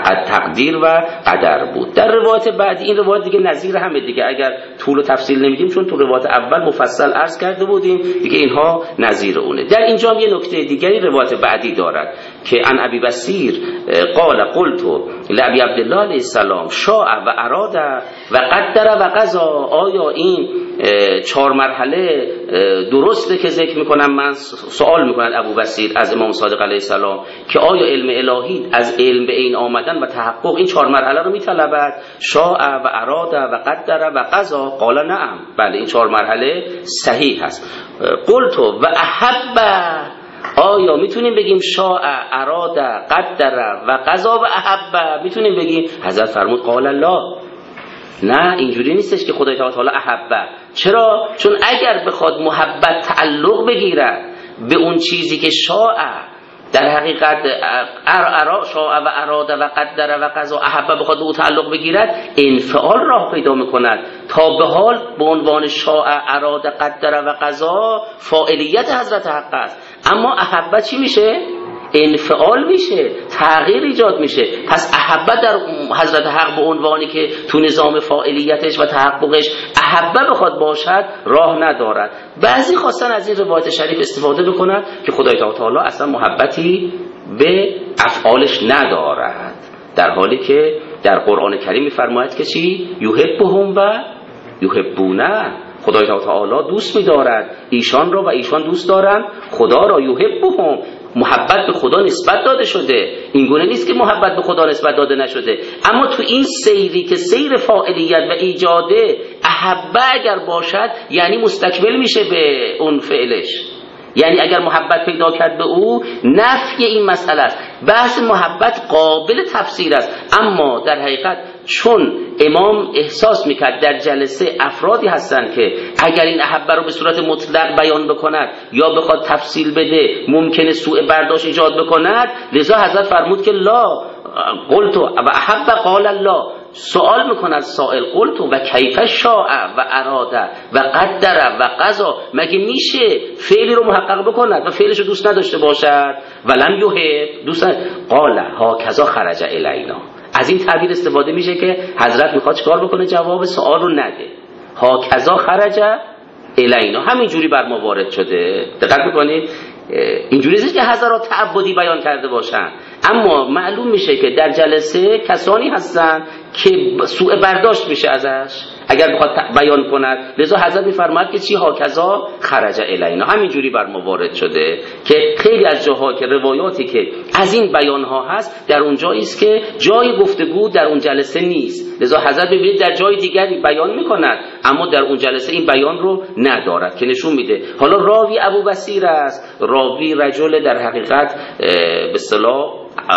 تقدیر و قدر بود. در روایت بعدی، این روایت دیگه نظیر همه دیگه، اگر طول و تفصیل نمیدیم چون تو روایت اول مفصل عرض کرده بودیم دیگه، اینها نظیر اونه. در اینجا هم یه نکته دیگری روایت بعدی دارد که عن ابی بصیر قال قلت لابی عبدالله علیه السلام شاء و اراده و قدر و قضا. آیا این چهار مرحله درسته که ذکر میکنم؟ من سوال میکنم ابو بصیر از امام صادق علیه السلام که آیا علم الهی از علم به این آمدن و تحقق این چهار مرحله رو میطلبد؟ شاء و اراده و قدر و قضا. قال نعم، بله این چهار مرحله صحیح هست. قلت و احب، آیا میتونیم بگیم شاء اراده قدر و قضا و احب میتونیم بگیم؟ حضرت فرمود قال لا، نه اینجوری نیستش که خدای تعالی احبه. چرا؟ چون اگر بخواد محبت تعلق بگیرد به اون چیزی که شاء در حقیقت ارا شاء و اراده و قدر و قضا احبه بخواد به اون تعلق بگیرد، انفعال راه پیدا میکند. تا به حال به عنوان شاء اراده قدر و قضا فاعلیت حضرت حق است، اما احبه چی میشه؟ انفعال میشه، تغییر ایجاد میشه. پس احبه در حضرت حق به عنوانی که تو نظام فاعلیتش و تحققش احبه بخواد باشد راه ندارد. بعضی خواستن از این روایت شریف استفاده بکنن که خدای تعالی اصلا محبتی به افعالش ندارد، در حالی که در قرآن کریم میفرماید که چی؟ یحبهم و یحبونه. خدای تعالی دوست می‌دارد ایشان را و ایشان دوست دارند خدا را. یحبهم، محبت به خدا نسبت داده شده، این گونه نیست که محبت به خدا نسبت داده نشده. اما تو این سیری که سیر فاعلیت و ایجاده، احبه اگر باشد یعنی مستکمل میشه به اون فعلش، یعنی اگر محبت پیدا کرد به او، نفی این مسئله است. بحث محبت قابل تفسیر است، اما در حقیقت چون امام احساس میکرد در جلسه افرادی هستن که اگر این احبه رو به صورت مطلق بیان بکند یا بخواد تفصیل بده ممکنه سوء برداشت ایجاد بکند، لذا حضرت فرمود که لا قلت و احب قال الله. سوال میکنه از سائل قلت و کیف شاء و اراده و قدر و قضا، مگه میشه فعلی رو محقق بکند و فعلش رو دوست نداشته باشد؟ ولم یحب دوست نداشته. قال هاکذا خرج الینا. از این تعبیر استفاده میشه که حضرت میخواد چیکار بکنه؟ جواب سوال رو نده. هاکذا خرج الینا، همین جوری بر ما وارد شده. دقت میکنید اینجوری نیست که حضرات تعبدی بیان کرده باشن، اما معلوم میشه که در جلسه کسانی هستن که سوء برداشت میشه ازش اگر بخواد بیان کند، لذا حضرت میفرماید که چی؟ هاکذا خرج الینا، همین جوری بر ما وارد شده. که خیلی از جاها که روایاتی که از این بیان ها هست در اون جایی است که جای گفتگو در اون جلسه نیست، لذا حضرت ببینید در جای دیگری بیان میکند اما در اون جلسه این بیان رو ندارد، که نشون میده حالا راوی ابو بصیر است، راوی رجل در حقیقت به اصطلاح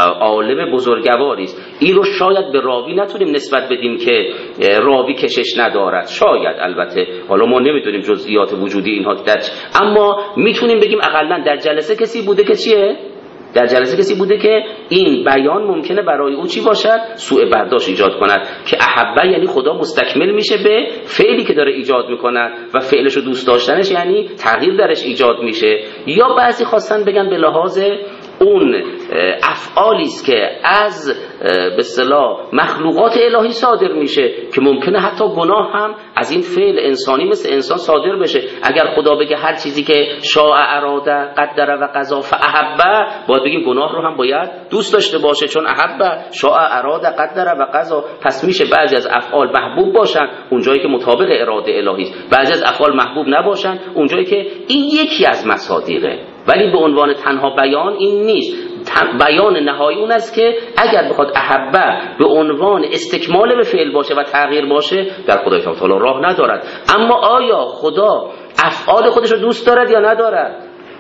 عالم بزرگواری است. این رو شاید به راوی نتونیم نسبت بدیم که راوی کشش ندارد، شاید، البته حالا ما نمیدونیم جزئیات وجودی اینها در، اما میتونیم بگیم اقلا در جلسه کسی بوده که چیه؟ در جلسه کسی بوده که این بیان ممکنه برای او چی باشد؟ سوء برداشت ایجاد کند، که احبه یعنی خدا مستکمل میشه به فعلی که داره ایجاد میکند و فعلش رو دوست داشتنش یعنی تغییر درش ایجاد میشه. یا بعضی خواستن بگن به لحاظ اون افعالی است که از به اصطلاح مخلوقات الهی صادر میشه که ممکنه حتی گناه هم از این فعل انسانی مثل انسان صادر بشه. اگر خدا بگه هر چیزی که شاء اراده قدر و قضا فاحبه، باید بگیم گناه رو هم باید دوست داشته باشه، چون احبه شاء اراده قدر و قضا. پس میشه بعضی از افعال محبوب باشن اونجایی که مطابق اراده الهی است، بعضی از افعال محبوب نباشن اونجایی که این یکی از مصادیقه، ولی به عنوان تنها بیان این نیست. بیان نهایی اون است که اگر بخواد احبه به عنوان استکمال به فعل باشه و تغییر باشه در خدای تعالی راه ندارد. اما آیا خدا افعال خودش رو دوست دارد یا ندارد؟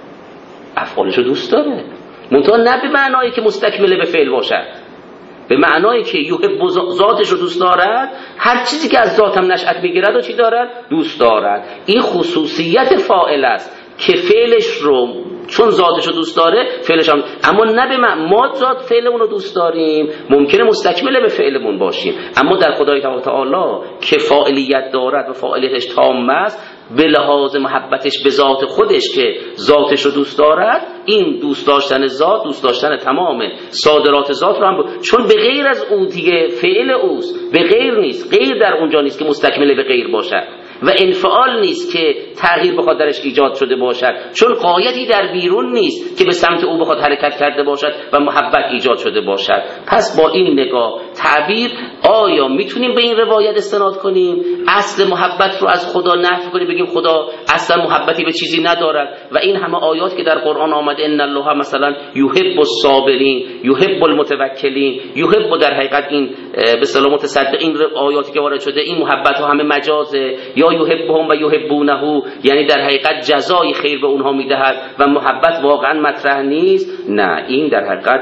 افعالش رو دوست داره، منتها نه به معنایی که مستکمل به فعل باشد، به معنایی که یحب ذاتش رو دوست دارد، هر چیزی که از ذات هم نشأت بگیرد و چی دارد؟ دوست دارد. این خصوصیت فاعل است که فعلش رو چون ذاتش رو دوست داره فعلش هم، اما نه به ما ذات فعلمون رو دوست داریم، ممکنه مستکمل به فعلمون باشیم، اما در خدای تعالی که فاعلیت دارد و فاعلیتش تام است، به لحاظ محبتش به ذات خودش که ذاتش رو دوست دارد، این دوست داشتن ذات دوست داشتن تمام صادرات ذات رو هم ب... چون به غیر از اون دیگه فعل اوست، به غیر نیست، غیر در اونجا نیست که مستکمل به غیر باشد و انفعال نیست که تغییر بخواد درش ایجاد شده باشد، چون قایتی در بیرون نیست که به سمت او بخواد حرکت کرده باشد و محبت ایجاد شده باشد. پس با این نگاه تعبیر آیا میتونیم به این روایت استناد کنیم اصل محبت رو از خدا نفی کنیم، بگیم خدا اصلا محبتی به چیزی ندارد و این همه آیات که در قرآن آمده ان الله مثلا یحب الصابرین یحب المتوکلین یحب، در حقیقت این به اصطلاح متصدق این آیاتی که وارد شده این محبت ها همه مجازه، یا یحبهم و یحبونه یعنی در حقیقت جزای خیر به اونها میدهد و محبت واقعا مطرح نیست. نه، این در حقیقت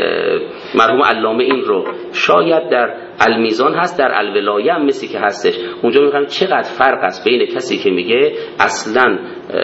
مرحوم علامه این رو شاید در المیزان هست، در الولایه هم مثل که هستش، اونجا میگم چقدر فرق است بین کسی که میگه اصلا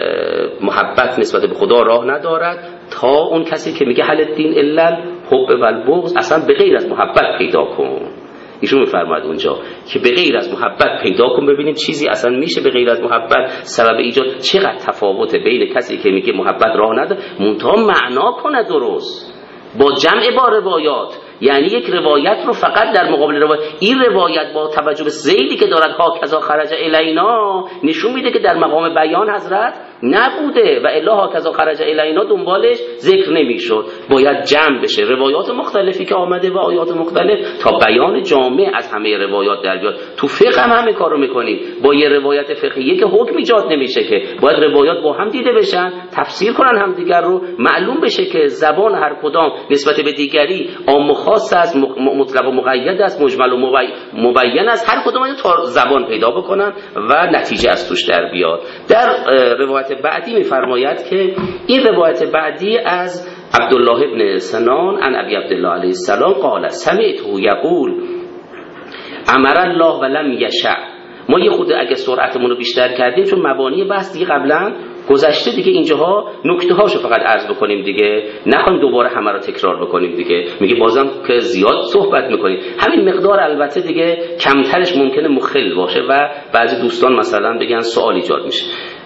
محبت نسبت به خدا راه ندارد تا اون کسی که میگه هل الدین الا الحب و البغض، اصلا به غیر از محبت پیدا کن. ایشون میفرماید اونجا که به غیر از محبت پیدا کن، ببینیم چیزی اصلا میشه به غیر از محبت سبب ایجاد. چقدر تفاوت بین کسی که میگه محبت راه نداره منتها معنا کنه درست با جمع با روایات، یعنی یک روایت رو فقط در مقابل روایت، این روایت با توجه به زیدی که دارد ها کذا خرج الینا نشون میده که در مقام بیان حضرت نبوده و الا ها کذا خرج الینا دنبالش ذکر نمیشد، باید جمع بشه روایات مختلفی که آمده و آیات مختلف تا بیان جامع از همه روایات در بیاد. تو فقه هم همین کارو میکنیم، با یه روایت فقهیه که حکم ایجاد نمیشه که باید روایات با هم دیده بشن، تفسیر کنن همدیگر رو، معلوم بشه که زبان هر کدام نسبت به دیگری عام خاص است، مطلق و مقید است، مجمل و مبین است، هر کدوم تا زبان پیدا بکنن و نتیجه از توش در بیاد. در روایت بعدی میفرماید که این روایت بعدی از عبدالله ابن سنان عن ابی عبدالله علیه السلام قال سمعته یقول امر الله ولم یشاء. ما یه خود اگه سرعتمون رو بیشتر کردیم چون مبانی بحث دیگه قبلا گذشته دیگه، اینجاها نکته هاشو فقط عرض بکنیم دیگه، نخوایم دوباره همه رو تکرار بکنیم دیگه. میگه بازم که زیاد صحبت میکنیم، همین مقدار البته دیگه کمترش ممکنه مخل باشه و بعضی دوستان مثلا بگن سوال ایجاد میشه.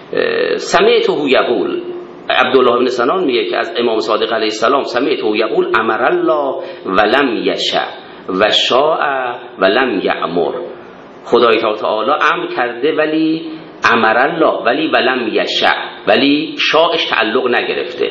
سمعته یقول، عبدالله بن سنان میگه که از امام صادق علیه السلام سمعته یقول امر الله ولم یشاء و شاء ولم یأمر. خدای تعالی امر کرده ولی امر الله ولی ولم یشاء، ولی شاءش تعلق نگرفته،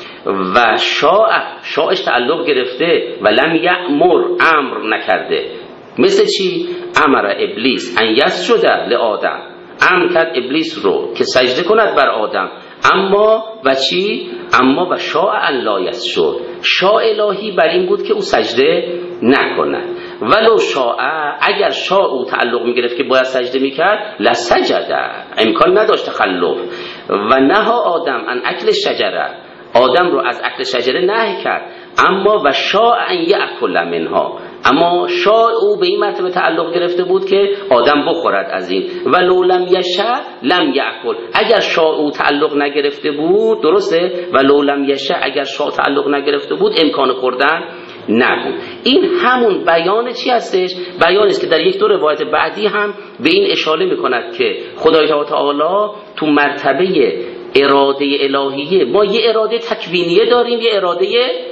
و شاء شاءش تعلق گرفته ولم یأمر امر نکرده. مثل چی؟ امر ابلیس ان یسجد لآدم، امر کرد ابلیس رو که سجده کند بر آدم، اما و چی؟ اما و شاء ان لا یسجد، شاء الهی بر این بود که او سجده نکند. ولو شاء، اگر شاء او تعلق میگرفت که باید سجده میکرد لسجد، امکان نداشت تخلف. و نها آدم ان اکل شجره، آدم رو از اکل شجره نهی کرد، اما و شاء ان یأکل منها، اما شاء او به این مرتبه تعلق گرفته بود که آدم بخورد از این. ولو لم یشاء لم یأکل، اگر شاء او تعلق نگرفته بود، درسته؟ ولو لم یشاء، اگر شاء تعلق نگرفته بود امکان خوردن نبود. این همون بیان چی هستش؟ بیانی است که در یک دو روایت بعدی هم به این اشاره میکند که خدای تعالی تو مرتبه اراده الهیه، ما یه اراده تکوینیه داریم، یه اراده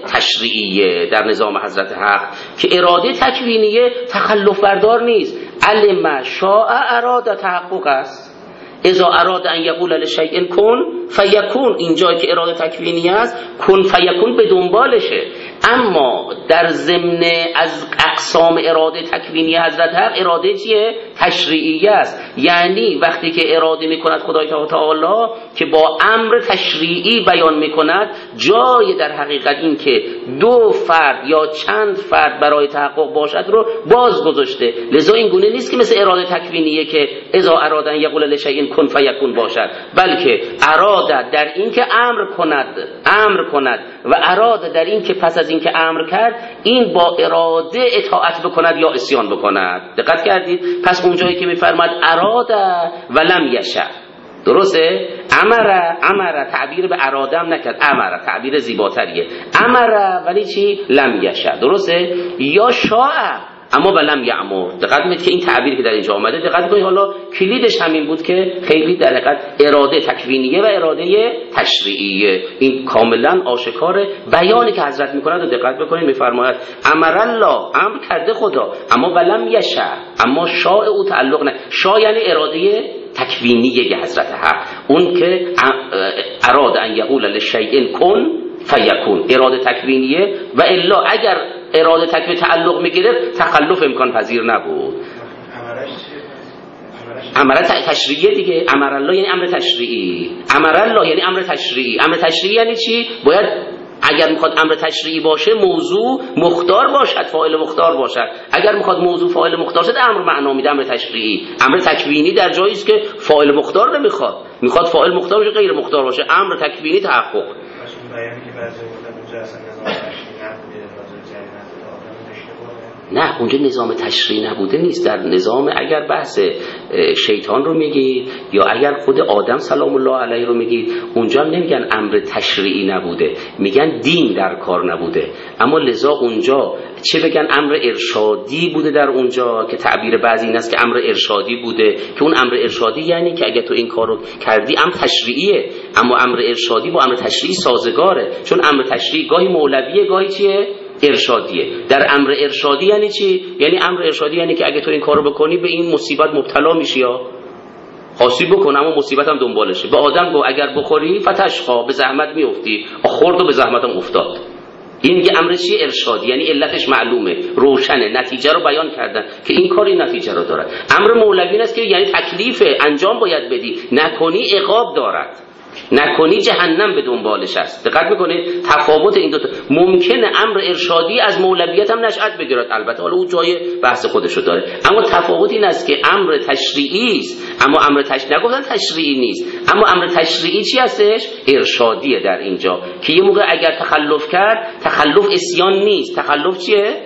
تشریعیه در نظام حضرت حق که اراده تکوینیه تخلف بردار نیست. علم شاء اراد تحقق است. اذا اراد ان یقول لشیء کن فیکون، اینجایی که اراده تکوینی است کن فیکون به دنبالشه. اما در ضمن از اقسام اراده تکوینی حضرت حق اراده چیه؟ تشریعیه است. یعنی وقتی که اراده میکند خدای تعالی که با امر تشریعی بیان میکند، جای در حقیقت این که دو فرد یا چند فرد برای تحقق باشد رو باز گذاشته. لذا این گونه نیست که مثل اراده تکوینیه که اذا اراده ان یقول لشیء کن فیکون باشد، بلکه اراده در این که امر کند امر کند و اراده در این که پس از این که امر کرد این با اراده اطاعت بکند یا عصیان بکند. دقت کردید؟ پس اونجایی که میفرماد اراده ولم یشاء، درسته؟ امر امر تعبیر به اراده هم نکرد، امر تعبیر زیباتریه. امر ولی چی؟ لم یشاء، درسته؟ یا شاء اما ولم یأمر. دقت کنید که این تعبیری که در اینجا آمده، دقت کنید حالا کلیدش همین بود که خیلی در حقیقت اراده تکوینیه و اراده تشریعیه. این کاملا آشکار بیانی که حضرت میکنند و دقت بکنید میفرماید امر الله، امر کرده خدا، اما ولم یشاء، اما شاء او تعلق نه. شاء یعنی اراده تکوینیه حضرت حق، اون که اراده ان یقول لشیء کن فیکون، اراده تکوینیه. و الا اگر اراده تکوین تعلق میگرفت تخلف امکان پذیر نبود. امر تشریعی دیگه، امر الله یعنی امر تشریعی، امر الله یعنی امر تشریعی. امر تشریعی یعنی چی؟ باید اگر میخواد امر تشریعی باشه موضوع مختار باشد، فاعل مختار باشد. اگر میخواد موضوع فاعل مختار شد امر معنا میده امر تشریعی. امر تکوینی در جایی است که فاعل مختار نمیخواد، میخواد فاعل مختار باشه غیر مختار باشه. امر تکوینی تحقق. بیانی که بعضی گفتن اونجا اصلا نظام تشریعی نبوده، راجع به جریانات آدم اشتباهه. نه، اونجا نظام تشریعی نبوده نیست. در نظام اگر بحث شیطان رو میگید یا اگر خود آدم سلام الله علیه رو میگید، اونجا هم نمیگن امر تشریعی نبوده، میگن دین در کار نبوده. اما لذا اونجا چه بگن امر ارشادی بوده در اونجا که تعبیر بعضی این است که امر ارشادی بوده، که اون امر ارشادی یعنی که اگر تو این کارو کردی امر تشریعیه. اما امر ارشادی با امر تشریعی سازگاره، چون امر تشریعی گاهی مولویه گاهی چیه؟ ارشادیه. در امر ارشادی یعنی چی؟ یعنی امر ارشادی یعنی که اگه تو این کارو بکنی به این مصیبت مبتلا میشی، یا خاصی بکن اما مصیبت هم دنبالشه. به آدم گفت اگر بخوری فتشقا، به زحمت میافتی، خورد و به زحمت هم افتاد. این میگه امر چی؟ ارشادی، یعنی علتش معلومه، روشنه، نتیجه رو بیان کردن که این کار این نتیجه رو داره. امر مولوی است که یعنی تکلیف انجام باید بدی، نکنی عقاب دارد، نکنی جهنم به دنبالش است. دقت میکنید تفاوت این دو تا. ممکنه امر ارشادی از مولویت هم نشأت بگیرد، البته حالا اون جای بحث خودشو داره، اما تفاوت این است که امر تشریعی است، اما امر تشریعی نگفتن تشریعی نیست، اما امر تشریعی چی هستش؟ ارشادیه در اینجا، که یه موقع اگر تخلف کرد، تخلف عصیان نیست، تخلف چیه؟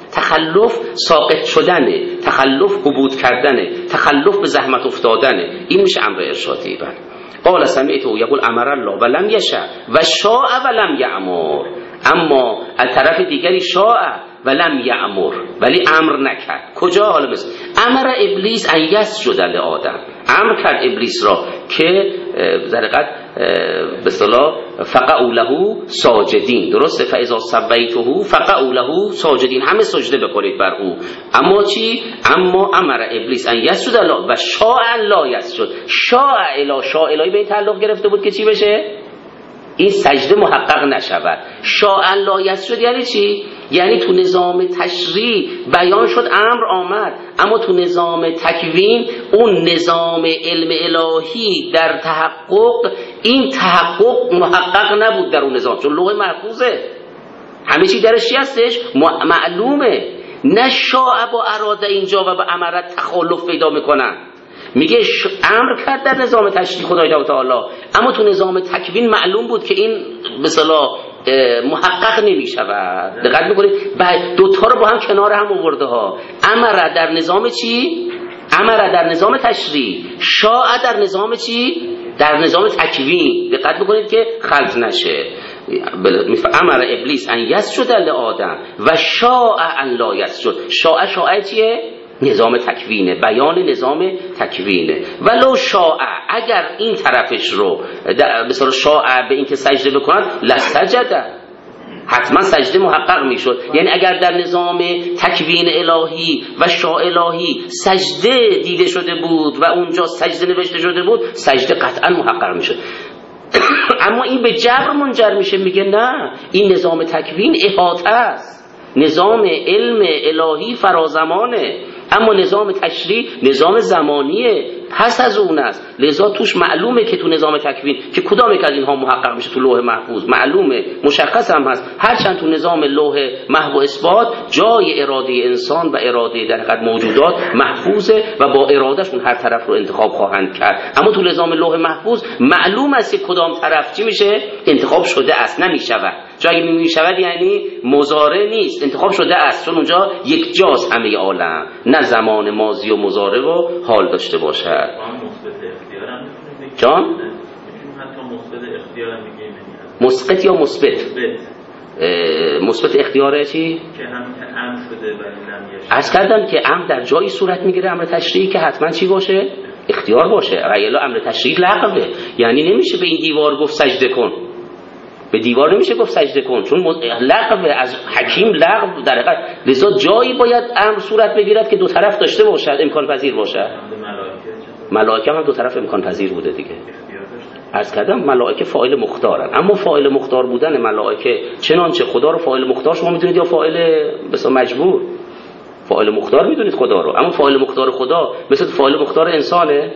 تخلف ساقط شدنه، تخلف حبود کردنه، تخلف به زحمت افتادنه. این میشه امر ارشادی. بله. قال سمعته یقول امر الله ولم یشاء و شاء ولم یأمر. اما از طرف دیگری شاء ولم یأمر، ولی امر نکرد. کجا؟ حالا مثل امر ابلیس ان یسجد لآدم، امر کرد ابلیس را که در حقیقت به اصطلاح فقعوا له ساجدین. درسته؟ فاذا سویته فقعوا له ساجدین، همه سجده بکنید بر او. اما چی؟ اما امر ابلیس ان یسجد له و شاء لا یسجد. شاء الی شاء الهی به این تعلق گرفته بود که چی بشه؟ این سجده محقق نشود. شاء لا یسجد یعنی چی؟ یعنی تو نظام تشریع بیان شد امر آمد، اما تو نظام تکوین اون نظام علم الهی در تحقق، این تحقق محقق نبود در اون نظام، چون لوح محفوظه همه چی درش چی هستش؟ معلومه. نه شاء با اراده اینجا و با امرت تخلف پیدا میکنن. میگه امر کرد در نظام تشریع خدای تعالی، اما تو نظام تکوین معلوم بود که این به اصطلاح محقق نمیشود. دقت میکنید؟ بعد دو تا رو با هم کنار هم آورده ها. امر در نظام چی؟ امر در نظام تشریع، شاء در نظام چی؟ در نظام تکوین. دقت میکنید که خلط نشه. امر ابلیس ان یسجد لآدم و شاء ان لا یسجد. شاء شاء چیه؟ نظام تکوینه، بیان نظام تکوینه. ولو شاء، اگر این طرفش رو مثلا شاء به این که سجده بکنن لسجد، حتما سجده محقق میشد. یعنی اگر در نظام تکوین الهی و شاء الهی سجده دیده شده بود و اونجا سجده نوشته شده بود، سجده قطعا محقق میشد. اما این به جبر منجر میشه. میگه نه، این نظام تکوین احاطه است، نظام علم الهی فرازمانه، اما نظام تشریع نظام زمانیه، پس از اون است. لذا توش معلومه که تو نظام تکوین که کدام یک از اینها محقق میشه تو لوح محفوظ معلومه، مشخص هم هست. هرچند تو نظام لوح محو و اثبات جای اراده انسان و اراده در حقیقت موجودات محفوظه و با ارادهشون هر طرف رو انتخاب خواهند کرد، اما تو نظام لوح محفوظ معلوم است که کدام طرف چی میشه انتخاب شده است، نمیشود. جایی نمیشود یعنی مضارع نیست، انتخاب شده است، چون اونجا یک جاست همه عالم، نه زمان ماضی و مضارع و حال داشته باشد. جان؟ مثبت یا مثبت؟ مثبت اختیاره چی؟ که هم امر شده ولی نم یشه. عرض کردم که امر در جایی صورت میگیره امر تشریعی که حتما چی باشه؟ اختیار باشه. غیر امر تشریعی لغوه، یعنی نمیشه به این دیوار گفت سجده کن، به دیوار نمیشه گفت سجده کن، چون لغوه، از حکیم لغو در حقیقت. لذا جایی باید امر صورت بگیرد که دو طرف داشته باشد، امکان پذیر باشد. ملائکه هم دو طرف امکان پذیر بوده دیگه. عرض کردم ملائکه فاعل مختارن، اما فاعل مختار بودن ملائکه چنانچه خدا رو فاعل مختار شما میدونید یا فاعل مثلا مجبور؟ فاعل مختار میدونید خدا رو، اما فاعل مختار خدا مثل فاعل مختار انسانه؟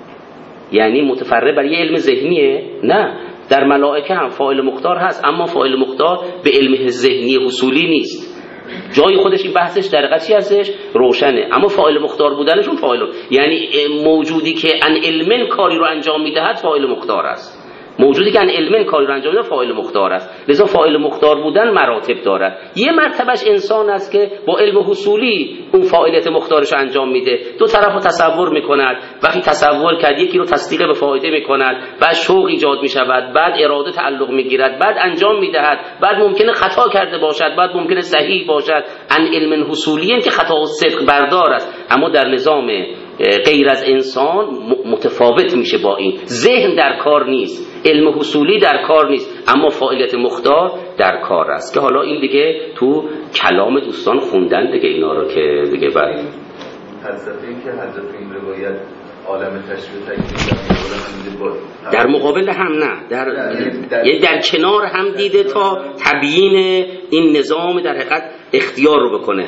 یعنی متفرع بر یه علم ذهنیه؟ نه، در ملائکه هم فاعل مختار هست، اما فاعل مختار به علم ذهنی حصولی نیست. جای خودش این بحثش در حقیقت چی هستش؟ روشنه. اما فاعل مختار بودنشون فاعل، یعنی موجودی که ان علم کاری رو انجام میدهد فاعل مختار است. موجودی که ان علم کاری رو انجام میده فاعل مختار است. لذا فاعل مختار بودن مراتب دارد. یه مرتبهش انسان است که با علم حصولی اون فاعلیت مختارش رو انجام میده، دو طرف رو تصور میکند، وقتی تصور کرد یکی رو تصدیق به فایده میکند، بعد شوق ایجاد میشود، بعد اراده تعلق میگیرد، بعد انجام میدهد، بعد ممکنه خطا کرده باشد، بعد ممکنه صحیح باشد. ان علم حصولی که خطا و صدق بردار است، اما در نظام غیر از انسان متفاوت میشه با این. ذهن در کار نیست، علم حصولی در کار نیست، اما فاعلیت مختار در کار است، که حالا این دیگه تو کلام دوستان خوندن دیگه اینا رو که دیگه بعد فلسفه این که حضرت این روایت عالم تشریع تکلیف در مقابل هم نه، در یعنی در کنار هم دیده تا تبیین این نظام در حقیقت اختیار رو بکنه،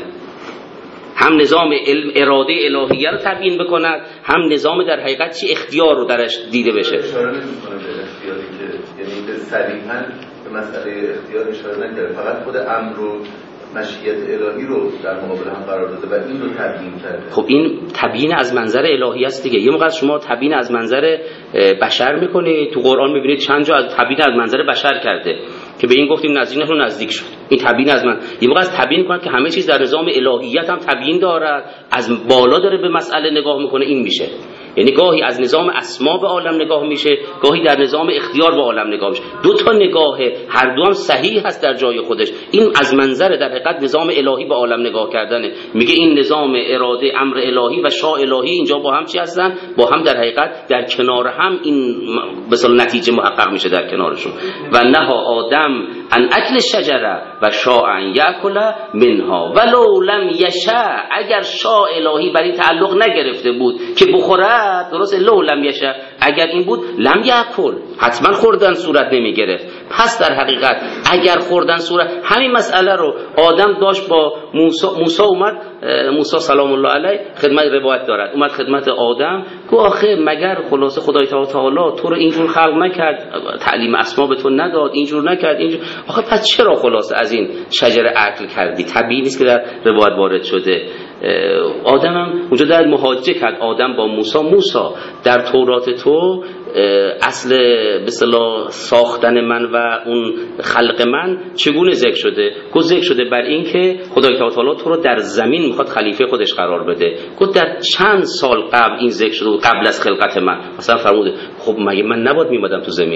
هم نظام علم اراده الهیه رو تبیین بکند، هم نظام در حقیقت چی اختیار رو درش دیده بشه. اشاره نمی‌کنه به اختیاری که یعنی به صریحاً به مسئله اختیار اشاره نکرده، فقط خود امر و مشیت الهی رو در مقابل هم قرار داده و این رو تبیین کرده. خب این تبیین از منظر الهی است دیگه. یه موقع شما تبیین از منظر بشر میکنید، تو قرآن میبینید چند جا از تبیین از منظر بشر کرده که به این گفتیم نزدیک نشون نزدیک شد. این تبیین از من. یه موقع از تبیین کنه که همه چیز در نظام الهیت هم تبیین دارد، از بالا داره به مسئله نگاه میکنه، این میشه. یعنی گاهی از نظام اسما به عالم نگاه میشه، گاهی در نظام اختیار به عالم نگاه میشه. دو تا نگاه، هر دو هم صحیح هست در جای خودش. این از منظر در حقیقت نظام الهی به عالم نگاه کردنه. میگه این نظام اراده امر الهی و شاء الهی اینجا با هم چی هستن؟ با هم در حقیقت در کنار هم این مثلا نتیجه محقق میشه در کنارشون. و نها آدم ان اکل شجره و شاء ان یاکل منها ولو لم یشاء، اگر شاء الهی برای تعلق نگرفته بود که بخوره، درست، لو لم یشاء، اگر این بود لم یاکل، حتما خوردن صورت نمی گرفت. پس در حقیقت اگر خوردن صورت، همین مسئله رو آدم داشت با موسی. موسی اومد، موسی سلام الله علیه خدمت روایت دارد، اومد خدمت آدم، گفت آخه مگر خلاصه خدای تعالی تو رو اینجور خلق نکرد، تعلیم اسما به تو نداد، اینجور نکرد، اینجور، آخه پس چرا خلاصه از این شجره اکل کردی؟ طبیعی نیست که در روایت وارد شده. آدم هم اونجا در محاجه کرد آدم با موسی، موسی در تورات تو اصل به اصطلاح ساختن من و اون خلق من چگونه ذکر شده؟ گفت ذکر شده بر این که خدای تعالی تو رو در زمین میخواد خلیفه خودش قرار بده. گفت در چند سال قبل این ذکر شده، قبل از خلقت من. مثلا فرموده خب مگه من نباید میمدم تو زمین؟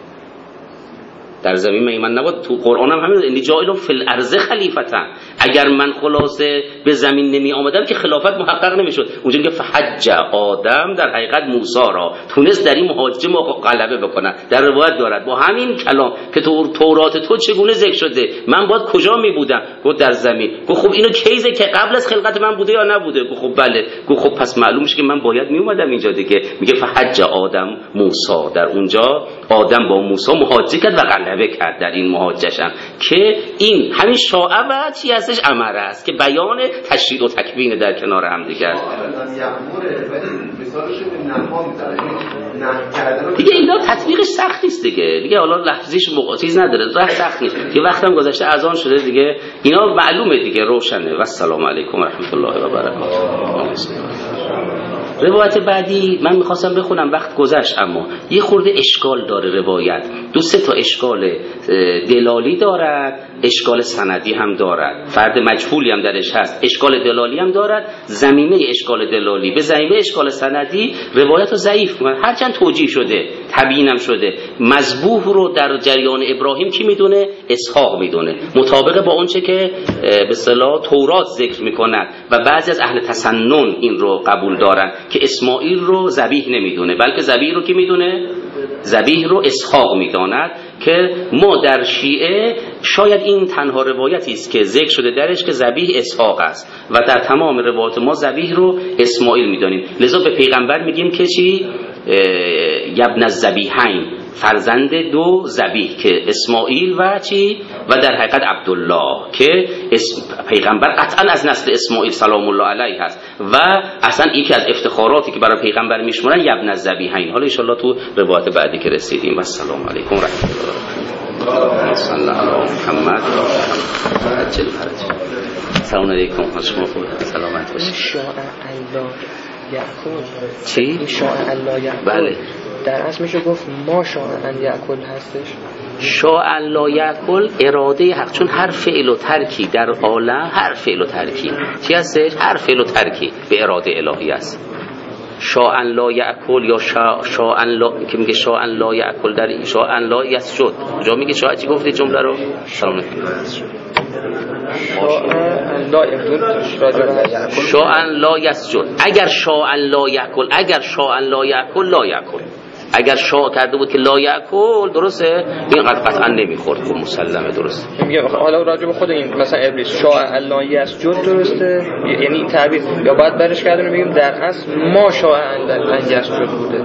در زمین من من نبود. تو قرآن هم همین، انی جاعل فی الارض خلیفتن، اگر من خلاصه به زمین نمی آمدم که خلافت محقق نمیشد. اونجا که فحج آدم در حقیقت موسی را تونست در این محاجه غلبه بکنه. در روایت دارد با همین کلام که تو تورات تو چگونه ذکر شده، من باید کجا می بودم؟ گفت در زمین. گفت خب اینو کیزه که قبل از خلقت من بوده یا نبوده؟ گفت خب بله. گفت خب پس معلوم میشه که من باید می اومدم اینجا دیگه. میگه فحج آدم موسی، در اونجا آدم با موسی محاجه کرد و غلبه کرد در این محاجهشم، که این همین شاعه و چی هستش؟ امره است که بیان تشریع و تکوین در کنار هم دیگه است. دیگه اینا تطبیقش سخت نیست دیگه، دیگه حالا لفظیش چیز نداره، راه سخت نیست. یه وقتم گذشته اذان شده دیگه، اینا معلومه دیگه، روشنه. و السلام علیکم و رحمت الله و برکاته. روایت بعدی من میخواستم بخونم، وقت گذشت، اما یه خورده اشکال داره روایت. دو سه تا اشکال دلالی دارد، اشکال سندی هم دارد، فرد مجهولی هم درش هست، اشکال دلالی هم دارد. زمینه اشکال دلالی به زمینه اشکال سندی روایت رو ضعیف میکنه، هرچند توجیه شده، تبیینم شده. مذبوح رو در جریان ابراهیم کی میدونه؟ اسحاق میدونه، مطابق با اونچه که به اصطلاح تورات ذکر میکند. و بعضی از اهل تسنن این رو قبول دارن که اسماعیل رو ذبیح نمیدونه، بلکه ذبیح رو کی میدونه؟ ذبیح رو اسحاق میداند. که ما در شیعه شاید این تنها روایتی است که ذکر شده درش که ذبیح اسحاق است، و در تمام روایات ما ذبیح رو اسماعیل میدانیم. لذا به پیغمبر میگیم که چی؟ یبن الذبیحین، فرزند دو ذبیح، که اسماعیل و چی؟ و در حقیقت عبدالله، که اسم پیغمبر قطعا از نسل اسماعیل سلام الله علیه هست. و اصلا یکی از افتخاراتی که برای پیغمبر میشمرن یبن الذبیحین. حالا ان شاء الله تو روایت بعدی که رسیدیم. و السلام علیکم و رحمت الله. صلی الله علی محمد و عجل فرج. سلام علیکم، شما خوب سلامت باشید. شاء الله یأکل. چی؟ شاء الله یأکل. بله. در اصل میشه گفت ما شاء ان یأکل هستش. شاء الله یأکل اراده حق، چون هر فعل و ترکی در عالم، هر فعل و ترکی چی هستش؟ هر فعل و ترکی به اراده الهی است. شاء الله یأکل یا شاء الله که میگه شاء الله یأکل، در شاء الله یسجد جا میگه شاء چی گفتی جمله رو؟ سلام علیکم. شاء الله یسجد، اگر شاء الله یأکل، اگر شاء الله یأکل لا یأکل، اگر شاء کرده بود که لا یأکل، درسته؟ این قطعا نمیخورد، خب مسلمه، درسته. میگه حالا راجع به خود این مثلا ابلیس شاء الله یسجد، درسته؟ یعنی این تعبیر یا باید برش کردن بگیم در اصل ما شاء الله یسجد بوده.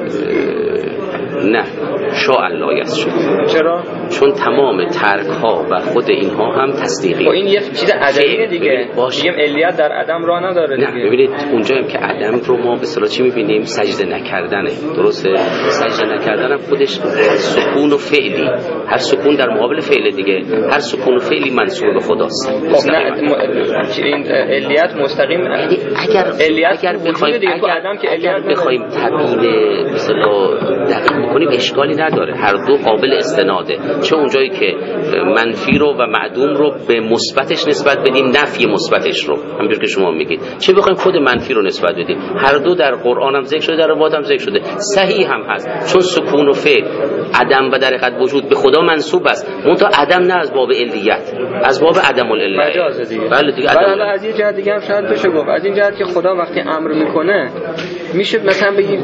نه، شاء الله یسجد. چرا؟ چون تمام ترک ها و خود اینها هم تصدیقی. خب این یه چیز عدمیه دیگه، میگیم علیت در عدم راه نداره دیگه. نه ببینید اونجا هم که عدم رو ما به اصطلاح چی میبینیم؟ سجده نکردنه، درسته؟ سجده نکردن هم خودش سکون و فعلی، هر سکون در مقابل فعل دیگه، هر سکون و فعلی منصوب به خداست. خب نه این علیت مستقیم، یعنی اگر اگر بخوایم اگر بخوایم تبیین به اصطلاح دقیق بکنیم اشکالی نداره، هر دو قابل استناده. چه اونجایی که منفی رو و معدوم رو به مثبتش نسبت بدیم، نفی مثبتش رو همونجوری که شما میگید، چه بخوایم خود منفی رو نسبت بدیم. هر دو در قرآن هم ذکر شده، در روایات هم ذکر شده، صحیح هم هست. چون سکون و فعل، عدم و در حقیقت وجود به خدا منسوب است، منتها عدم نه از باب علیت، از باب عدم العله. مجاز دیگه. بله دیگه. حالا از این جهت دیگه هم شاید بشه گفت، از این جهت که خدا وقتی امر میکنه میشه مثلا بگیم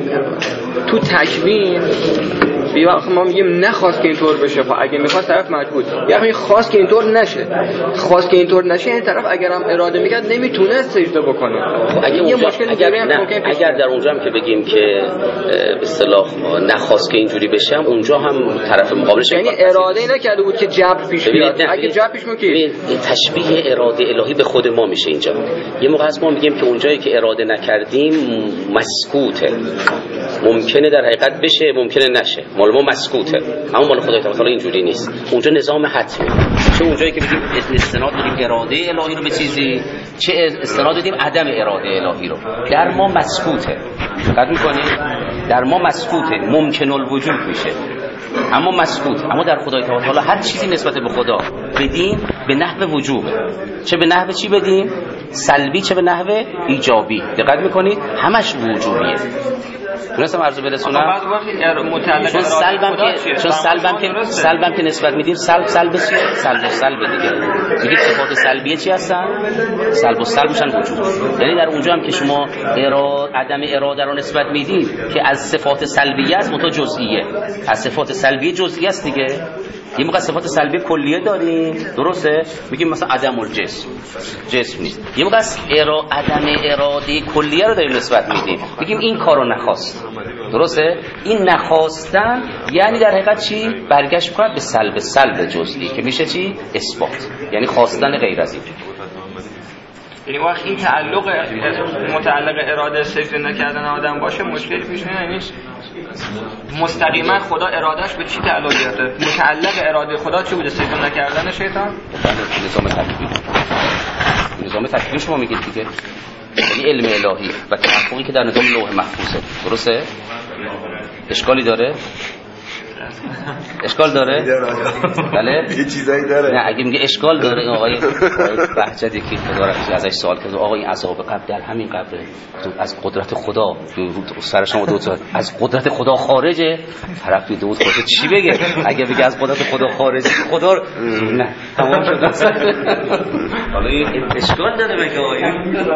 تو تکوین بی وقت ما میگیم نخواست که اینطور بشه، خب اگه میخواست طرف مجبور، یعنی خواست که اینطور نشه، خواست که اینطور نشه این طرف اگر هم اراده میکرد نمیتونه سجده بکنه. خب اگه یه مشکل اگر نه اگر در اونجا هم که بگیم که به اصطلاح نخواست که اینجوری بشه، اونجا هم طرف مقابلش یعنی اراده نکرده بود که جبر پیش بیاد. اگه جبر پیش میاد این تشبیه اراده الهی به خود ما میشه اینجا. یه موقع از ما میگیم که اونجایی که اراده نکردیم مسکوته، ممکنه در حقیقت بشه ممکنه نشه، مال ما مسکوته، اما مال خدای تعالی اینجوری نیست. اونجا نظام حتمی، چه اونجایی که بگیم استناد بدیم اراده الهی رو به چیزی، چه استناد بدیم عدم اراده الهی رو، در ما مسکوته. دقت می‌کنید؟ در ما مسکوته، ممکن الوجود میشه اما مسکوت. اما در خدای تعالی حالا هر چیزی نسبت به خدا بدیم به نحو وجوبه، چه به نحو چی بدیم؟ سلبی، چه به نحو ایجابی. دقت می‌کنید؟ همش وجوبیه. درستم عرض برسونم؟ چون سلبم که چون سلبم که سلبم که نسبت میدیم، سلب سلب چیه؟ سلب و سلب دیگه. میگید صفات سلبیه چی هستن؟ سلب و سلب میشن وجود. یعنی در اونجا هم که شما اراده عدم اراده رو نسبت میدید که از صفات سلبیه است متا جزئیه، از صفات سلبیه جزئی است دیگه. یه موقع صفات سلبی کلیه داریم، درسته؟ میگیم مثلا عدم الجسم، جسم نیست. یه موقع ارا عدم اراده کلیه رو داریم نسبت میدیم، میگیم این کارو نخواست، درسته؟ این نخواستن یعنی در حقیقت چی؟ برگشت میکنه به سلب سلب جزئی که میشه چی؟ اثبات، یعنی خواستن غیر از این. یعنی وقت این تعلق متعلق اراده سجده نکردن آدم باشه مشکلی پیش نمیاد. یعنی مستقیما خدا ارادهش به چی تعلق گرفته؟ متعلق اراده خدا چی بوده؟ سجده نکردن شیطان؟ نظام تکوین. نظام تکوین شما میگید دیگه، یعنی علم الهی و تحققی که در نظام لوح محفوظه، درسته؟ اشکالی داره؟ اشکال داره؟ بله؟ یه چیزایی داره. نه اگه میگه اشکال داره، آقای بهجت یکی داره ازش سوال کرد، آقا این عذاب قبر در همین قبر از قدرت خدا رو سر شما دو تا از قدرت خدا خارجه، طرف دو تا چی بگه؟ اگه بگه از قدرت خدا خارجه، خدا نه تمام شد. حالا این اشکال داره بگه آقا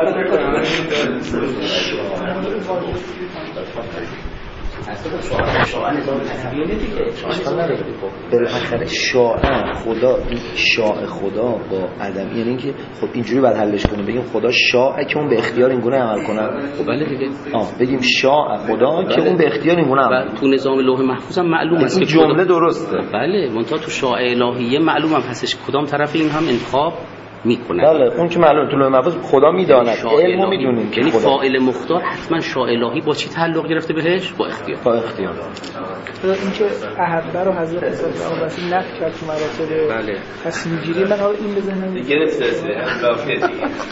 بالاخره شاء خدا، این شاء خدا با عدم، یعنی اینکه خب اینجوری باید حلش کنیم، بگیم خدا شاء که اون به اختیار این گونه عمل کنه. خب بله دیگه. آه بگیم شاء خدا بله. که اون به اختیار این گونه عمل. تو نظام لوح محفوظ هم معلوم است که جمله درسته. بله، منتها تو شاء الهیه معلوم هم هستش کدام طرف این هم انتخاب میکنه. بله اون که معلومه تو لوح محفوظ خدا میداند، علمو میدونیم، یعنی فاعل مختار حتما شاء الهی با چی تعلق گرفته بهش؟ با اختیار. با اختیار. اینکه احبه رو حضرت استاد واسه نفی کرد تو مراتب بله تصمیم گیری، من حالا این بزنم گرفته اضافه دیگه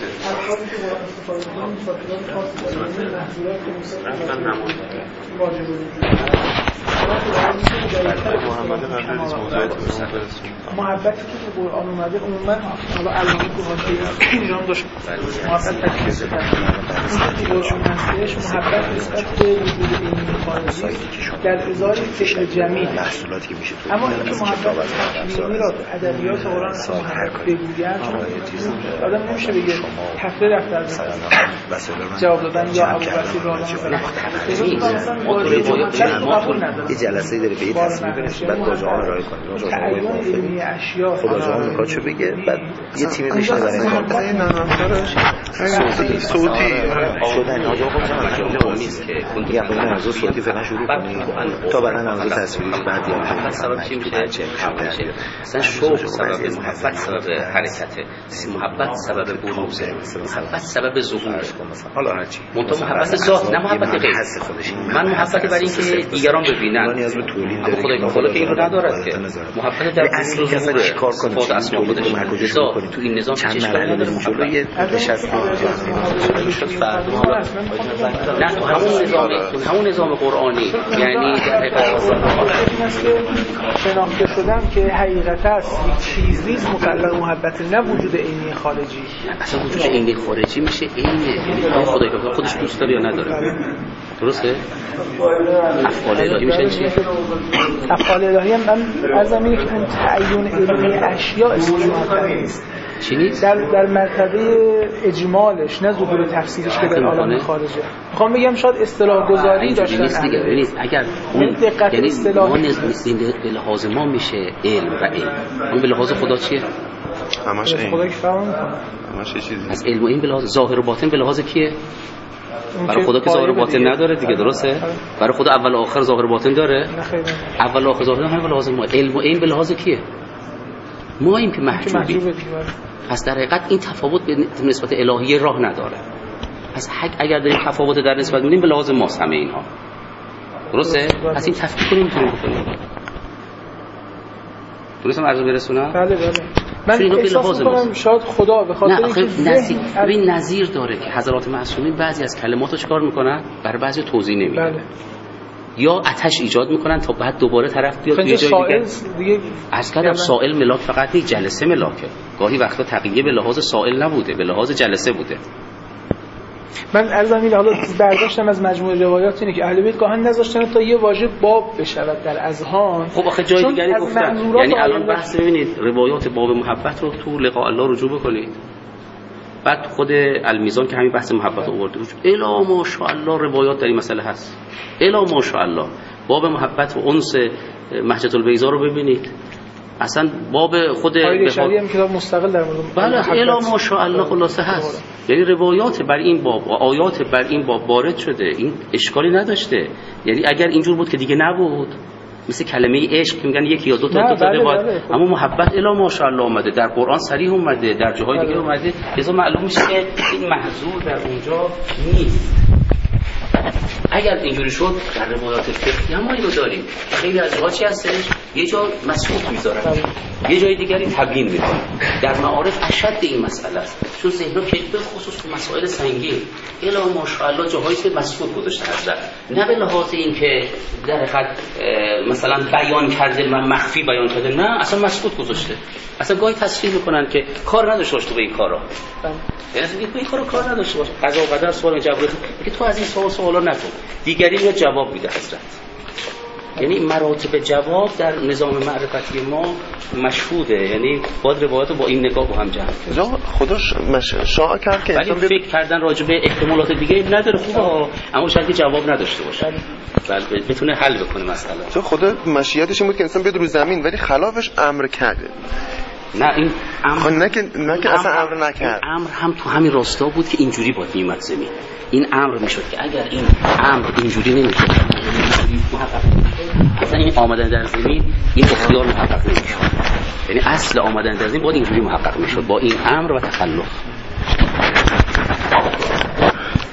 محبتی که تو قرآن اومده عموما حالا علامه تو حاشیه ایران داشت محبت تکلیف قرآن هستش، محبت نسبت به وجود این خارجی در ازای فعل جمیل محصولاتی که میشه، اما اینکه محبت تکلیمی را ادبیات قرآن محبت بگویند آدم نمیشه بگه تفره رفته از جواب دادن یا ابوبکر را مثلا یه جلسه داره به یه تصمیم برسه، بعد راجع آن رای کنه، راجع آن علمی اشیا خدا جان میخواد چه بگه، بعد یه تیمی بشینه برای این کار. این نرم‌ترش صوتی صوتی شدن آقا خودم نیست که میگم خودم موضوع صوتی فعلا شروع کنیم تا بعدا موضوع تصویری بعد یا محبت سبب چی میشه؟ مثلا شوق سبب محبت سبب حرکته، محبت سبب بروزه، محبت سبب ظهور. حالا هرچی منتها محبت ذات نه محبت غیر. من محبت برای اینکه دیگران ببینن من نیاز به تولید داره. خدا خدا که اینو ندارد که محبت در اصل اینکه اصلا چیکار کنیم خود اسما خودش مرکزش کنیم تو این نظام چند مرحله بریم جلو یه نشست نه تو همون نظام تو همون نظام قرآنی یعنی در حقیقت شناخته شدم که حقیقت است چیزی مطلق محبت نه وجود عینی خارجی. اصلا وجود عینی خارجی میشه عینه، یعنی خدایی که خودش دوست داره یا نداره. درسته؟ افعال الهی میشه چی؟ افعال الهی هم من از زمینی که اون تعیین علمی اشیاء اسمش محبت نیست. چی نیست؟ در در مرتبه اجمالش نه ظهور تفسیرش که در عالم خارجه. میخوام بگم شاید اصطلاح گذاری داشتن نیست دیگه. ببینید اگر اون یعنی ما نسبت به لحاظ ما میشه علم و علم، اون به لحاظ خدا چیه؟ همش علم. خدا که فهم کنه. همش چیزی. از علم و این به لحاظ ظاهر و باطن به لحاظ کیه؟ برای خدا که ظاهر و باطن نداره دیگه، درسته؟ برای خدا اول و آخر ظاهر و باطن داره؟ نه خیر. اول و آخر ظاهر هم به لحاظ ما. علم و این به لحاظ کیه؟ ما این که محجوبیم. پس در حقیقت این تفاوت به نسبت الهی راه نداره. پس اگر داریم تفاوت در نسبت می‌بینیم به لحاظ ماست همه اینها. درسته؟ پس این تفکیک رو نمی‌تونیم بکنیم. درسته عرض برسونم؟ بله بله. من احساس می‌کنم شاید خدا به خاطر اینکه نظیر ببین نظیر داره که حضرات معصومین بعضی از کلماتو چیکار می‌کنن؟ برای بعضی توضیح نمیدن. بله. یا آتش ایجاد میکنن تا بعد دوباره طرف بیاد توی جای دیگه. از کدام سائل ملاک فقط نیست، جلسه ملاکه. گاهی وقتا تقیه به لحاظ سائل نبوده، به لحاظ جلسه بوده. من عرضم اینه حالا برداشتم از مجموعه روایات اینه که اهل بیت گاهن نذاشتن تا یه واژه باب بشود در اذهان. خب آخه جای دیگری گفتن، یعنی الان بحث ببینید روایات باب محبت رو تو لقاء الله رجوع بکنید. بعد خود المیزان که همین بحث محبت آورده بود، الا ماشاءالله روایات در این مسئله هست. الا ماشاءالله باب محبت و انس مهجة البیضا رو ببینید، اصلا باب خود شریعه هم کتاب مستقل در مورد بله الا ماشاءالله خلاصه هست. یعنی روایات بر این باب و آیات بر این باب وارد شده، این اشکالی نداشته. یعنی اگر اینجور بود که دیگه نبود، مثل کلمه عشق که میگن یکی یا دو تا دو تا روایت، اما محبت الا ماشاءالله اومده در قرآن صریح اومده، در جاهای دیگه اومده، لذا معلوم میشه که این محظور در اونجا نیست. اگر اینجوری شد در روایات فقهی هم ما اینو داریم. خیلی از جاها چی هستش؟ یه جا مسکوت میذارن، یه جای دیگری تبیین میکنن. در معارف اشد این مسئله است، چون ذهن‌ها که به خصوص تو مسائل سنگین الا ماشاءالله جاهایی که مسکوت گذاشته حضرت، نه به لحاظ اینکه در حقیقت مثلا بیان کرده من مخفی بیان کرده، نه اصلا مسکوت گذاشته. اصلا گاهی تصریح میکنن که کار نداشته باش تو به این کارا، یعنی تو این کارو کار نداشته باش، قضا و قدر سوال جواب که تو از این سوال سوالا نکن، دیگری رو جواب میده حضرت. یعنی مراتب جواب در نظام معرفتی ما مشهوده، یعنی باید روایات با این نگاه با هم جمع کنیم. خودش شاع کرد که ولی فکر کردن راجع به احتمالات دیگه نداره خوبه، اما شاید که جواب نداشته باشه، بله بتونه حل بکنه مسئله. چون خدا مشیتش این بود که انسان بیاد رو زمین، ولی خلافش امر کرده. نه این امر نه که نه که اصلا امر نکرد. امر هم تو همین راستا بود که اینجوری باید میومد زمین. این امر میشد که اگر این امر اینجوری نمیشد، اصلا این آمدن در زمین این اختیار محقق نمیشد. یعنی اصل آمدن در زمین باید اینجوری محقق میشد با این امر و تخلف.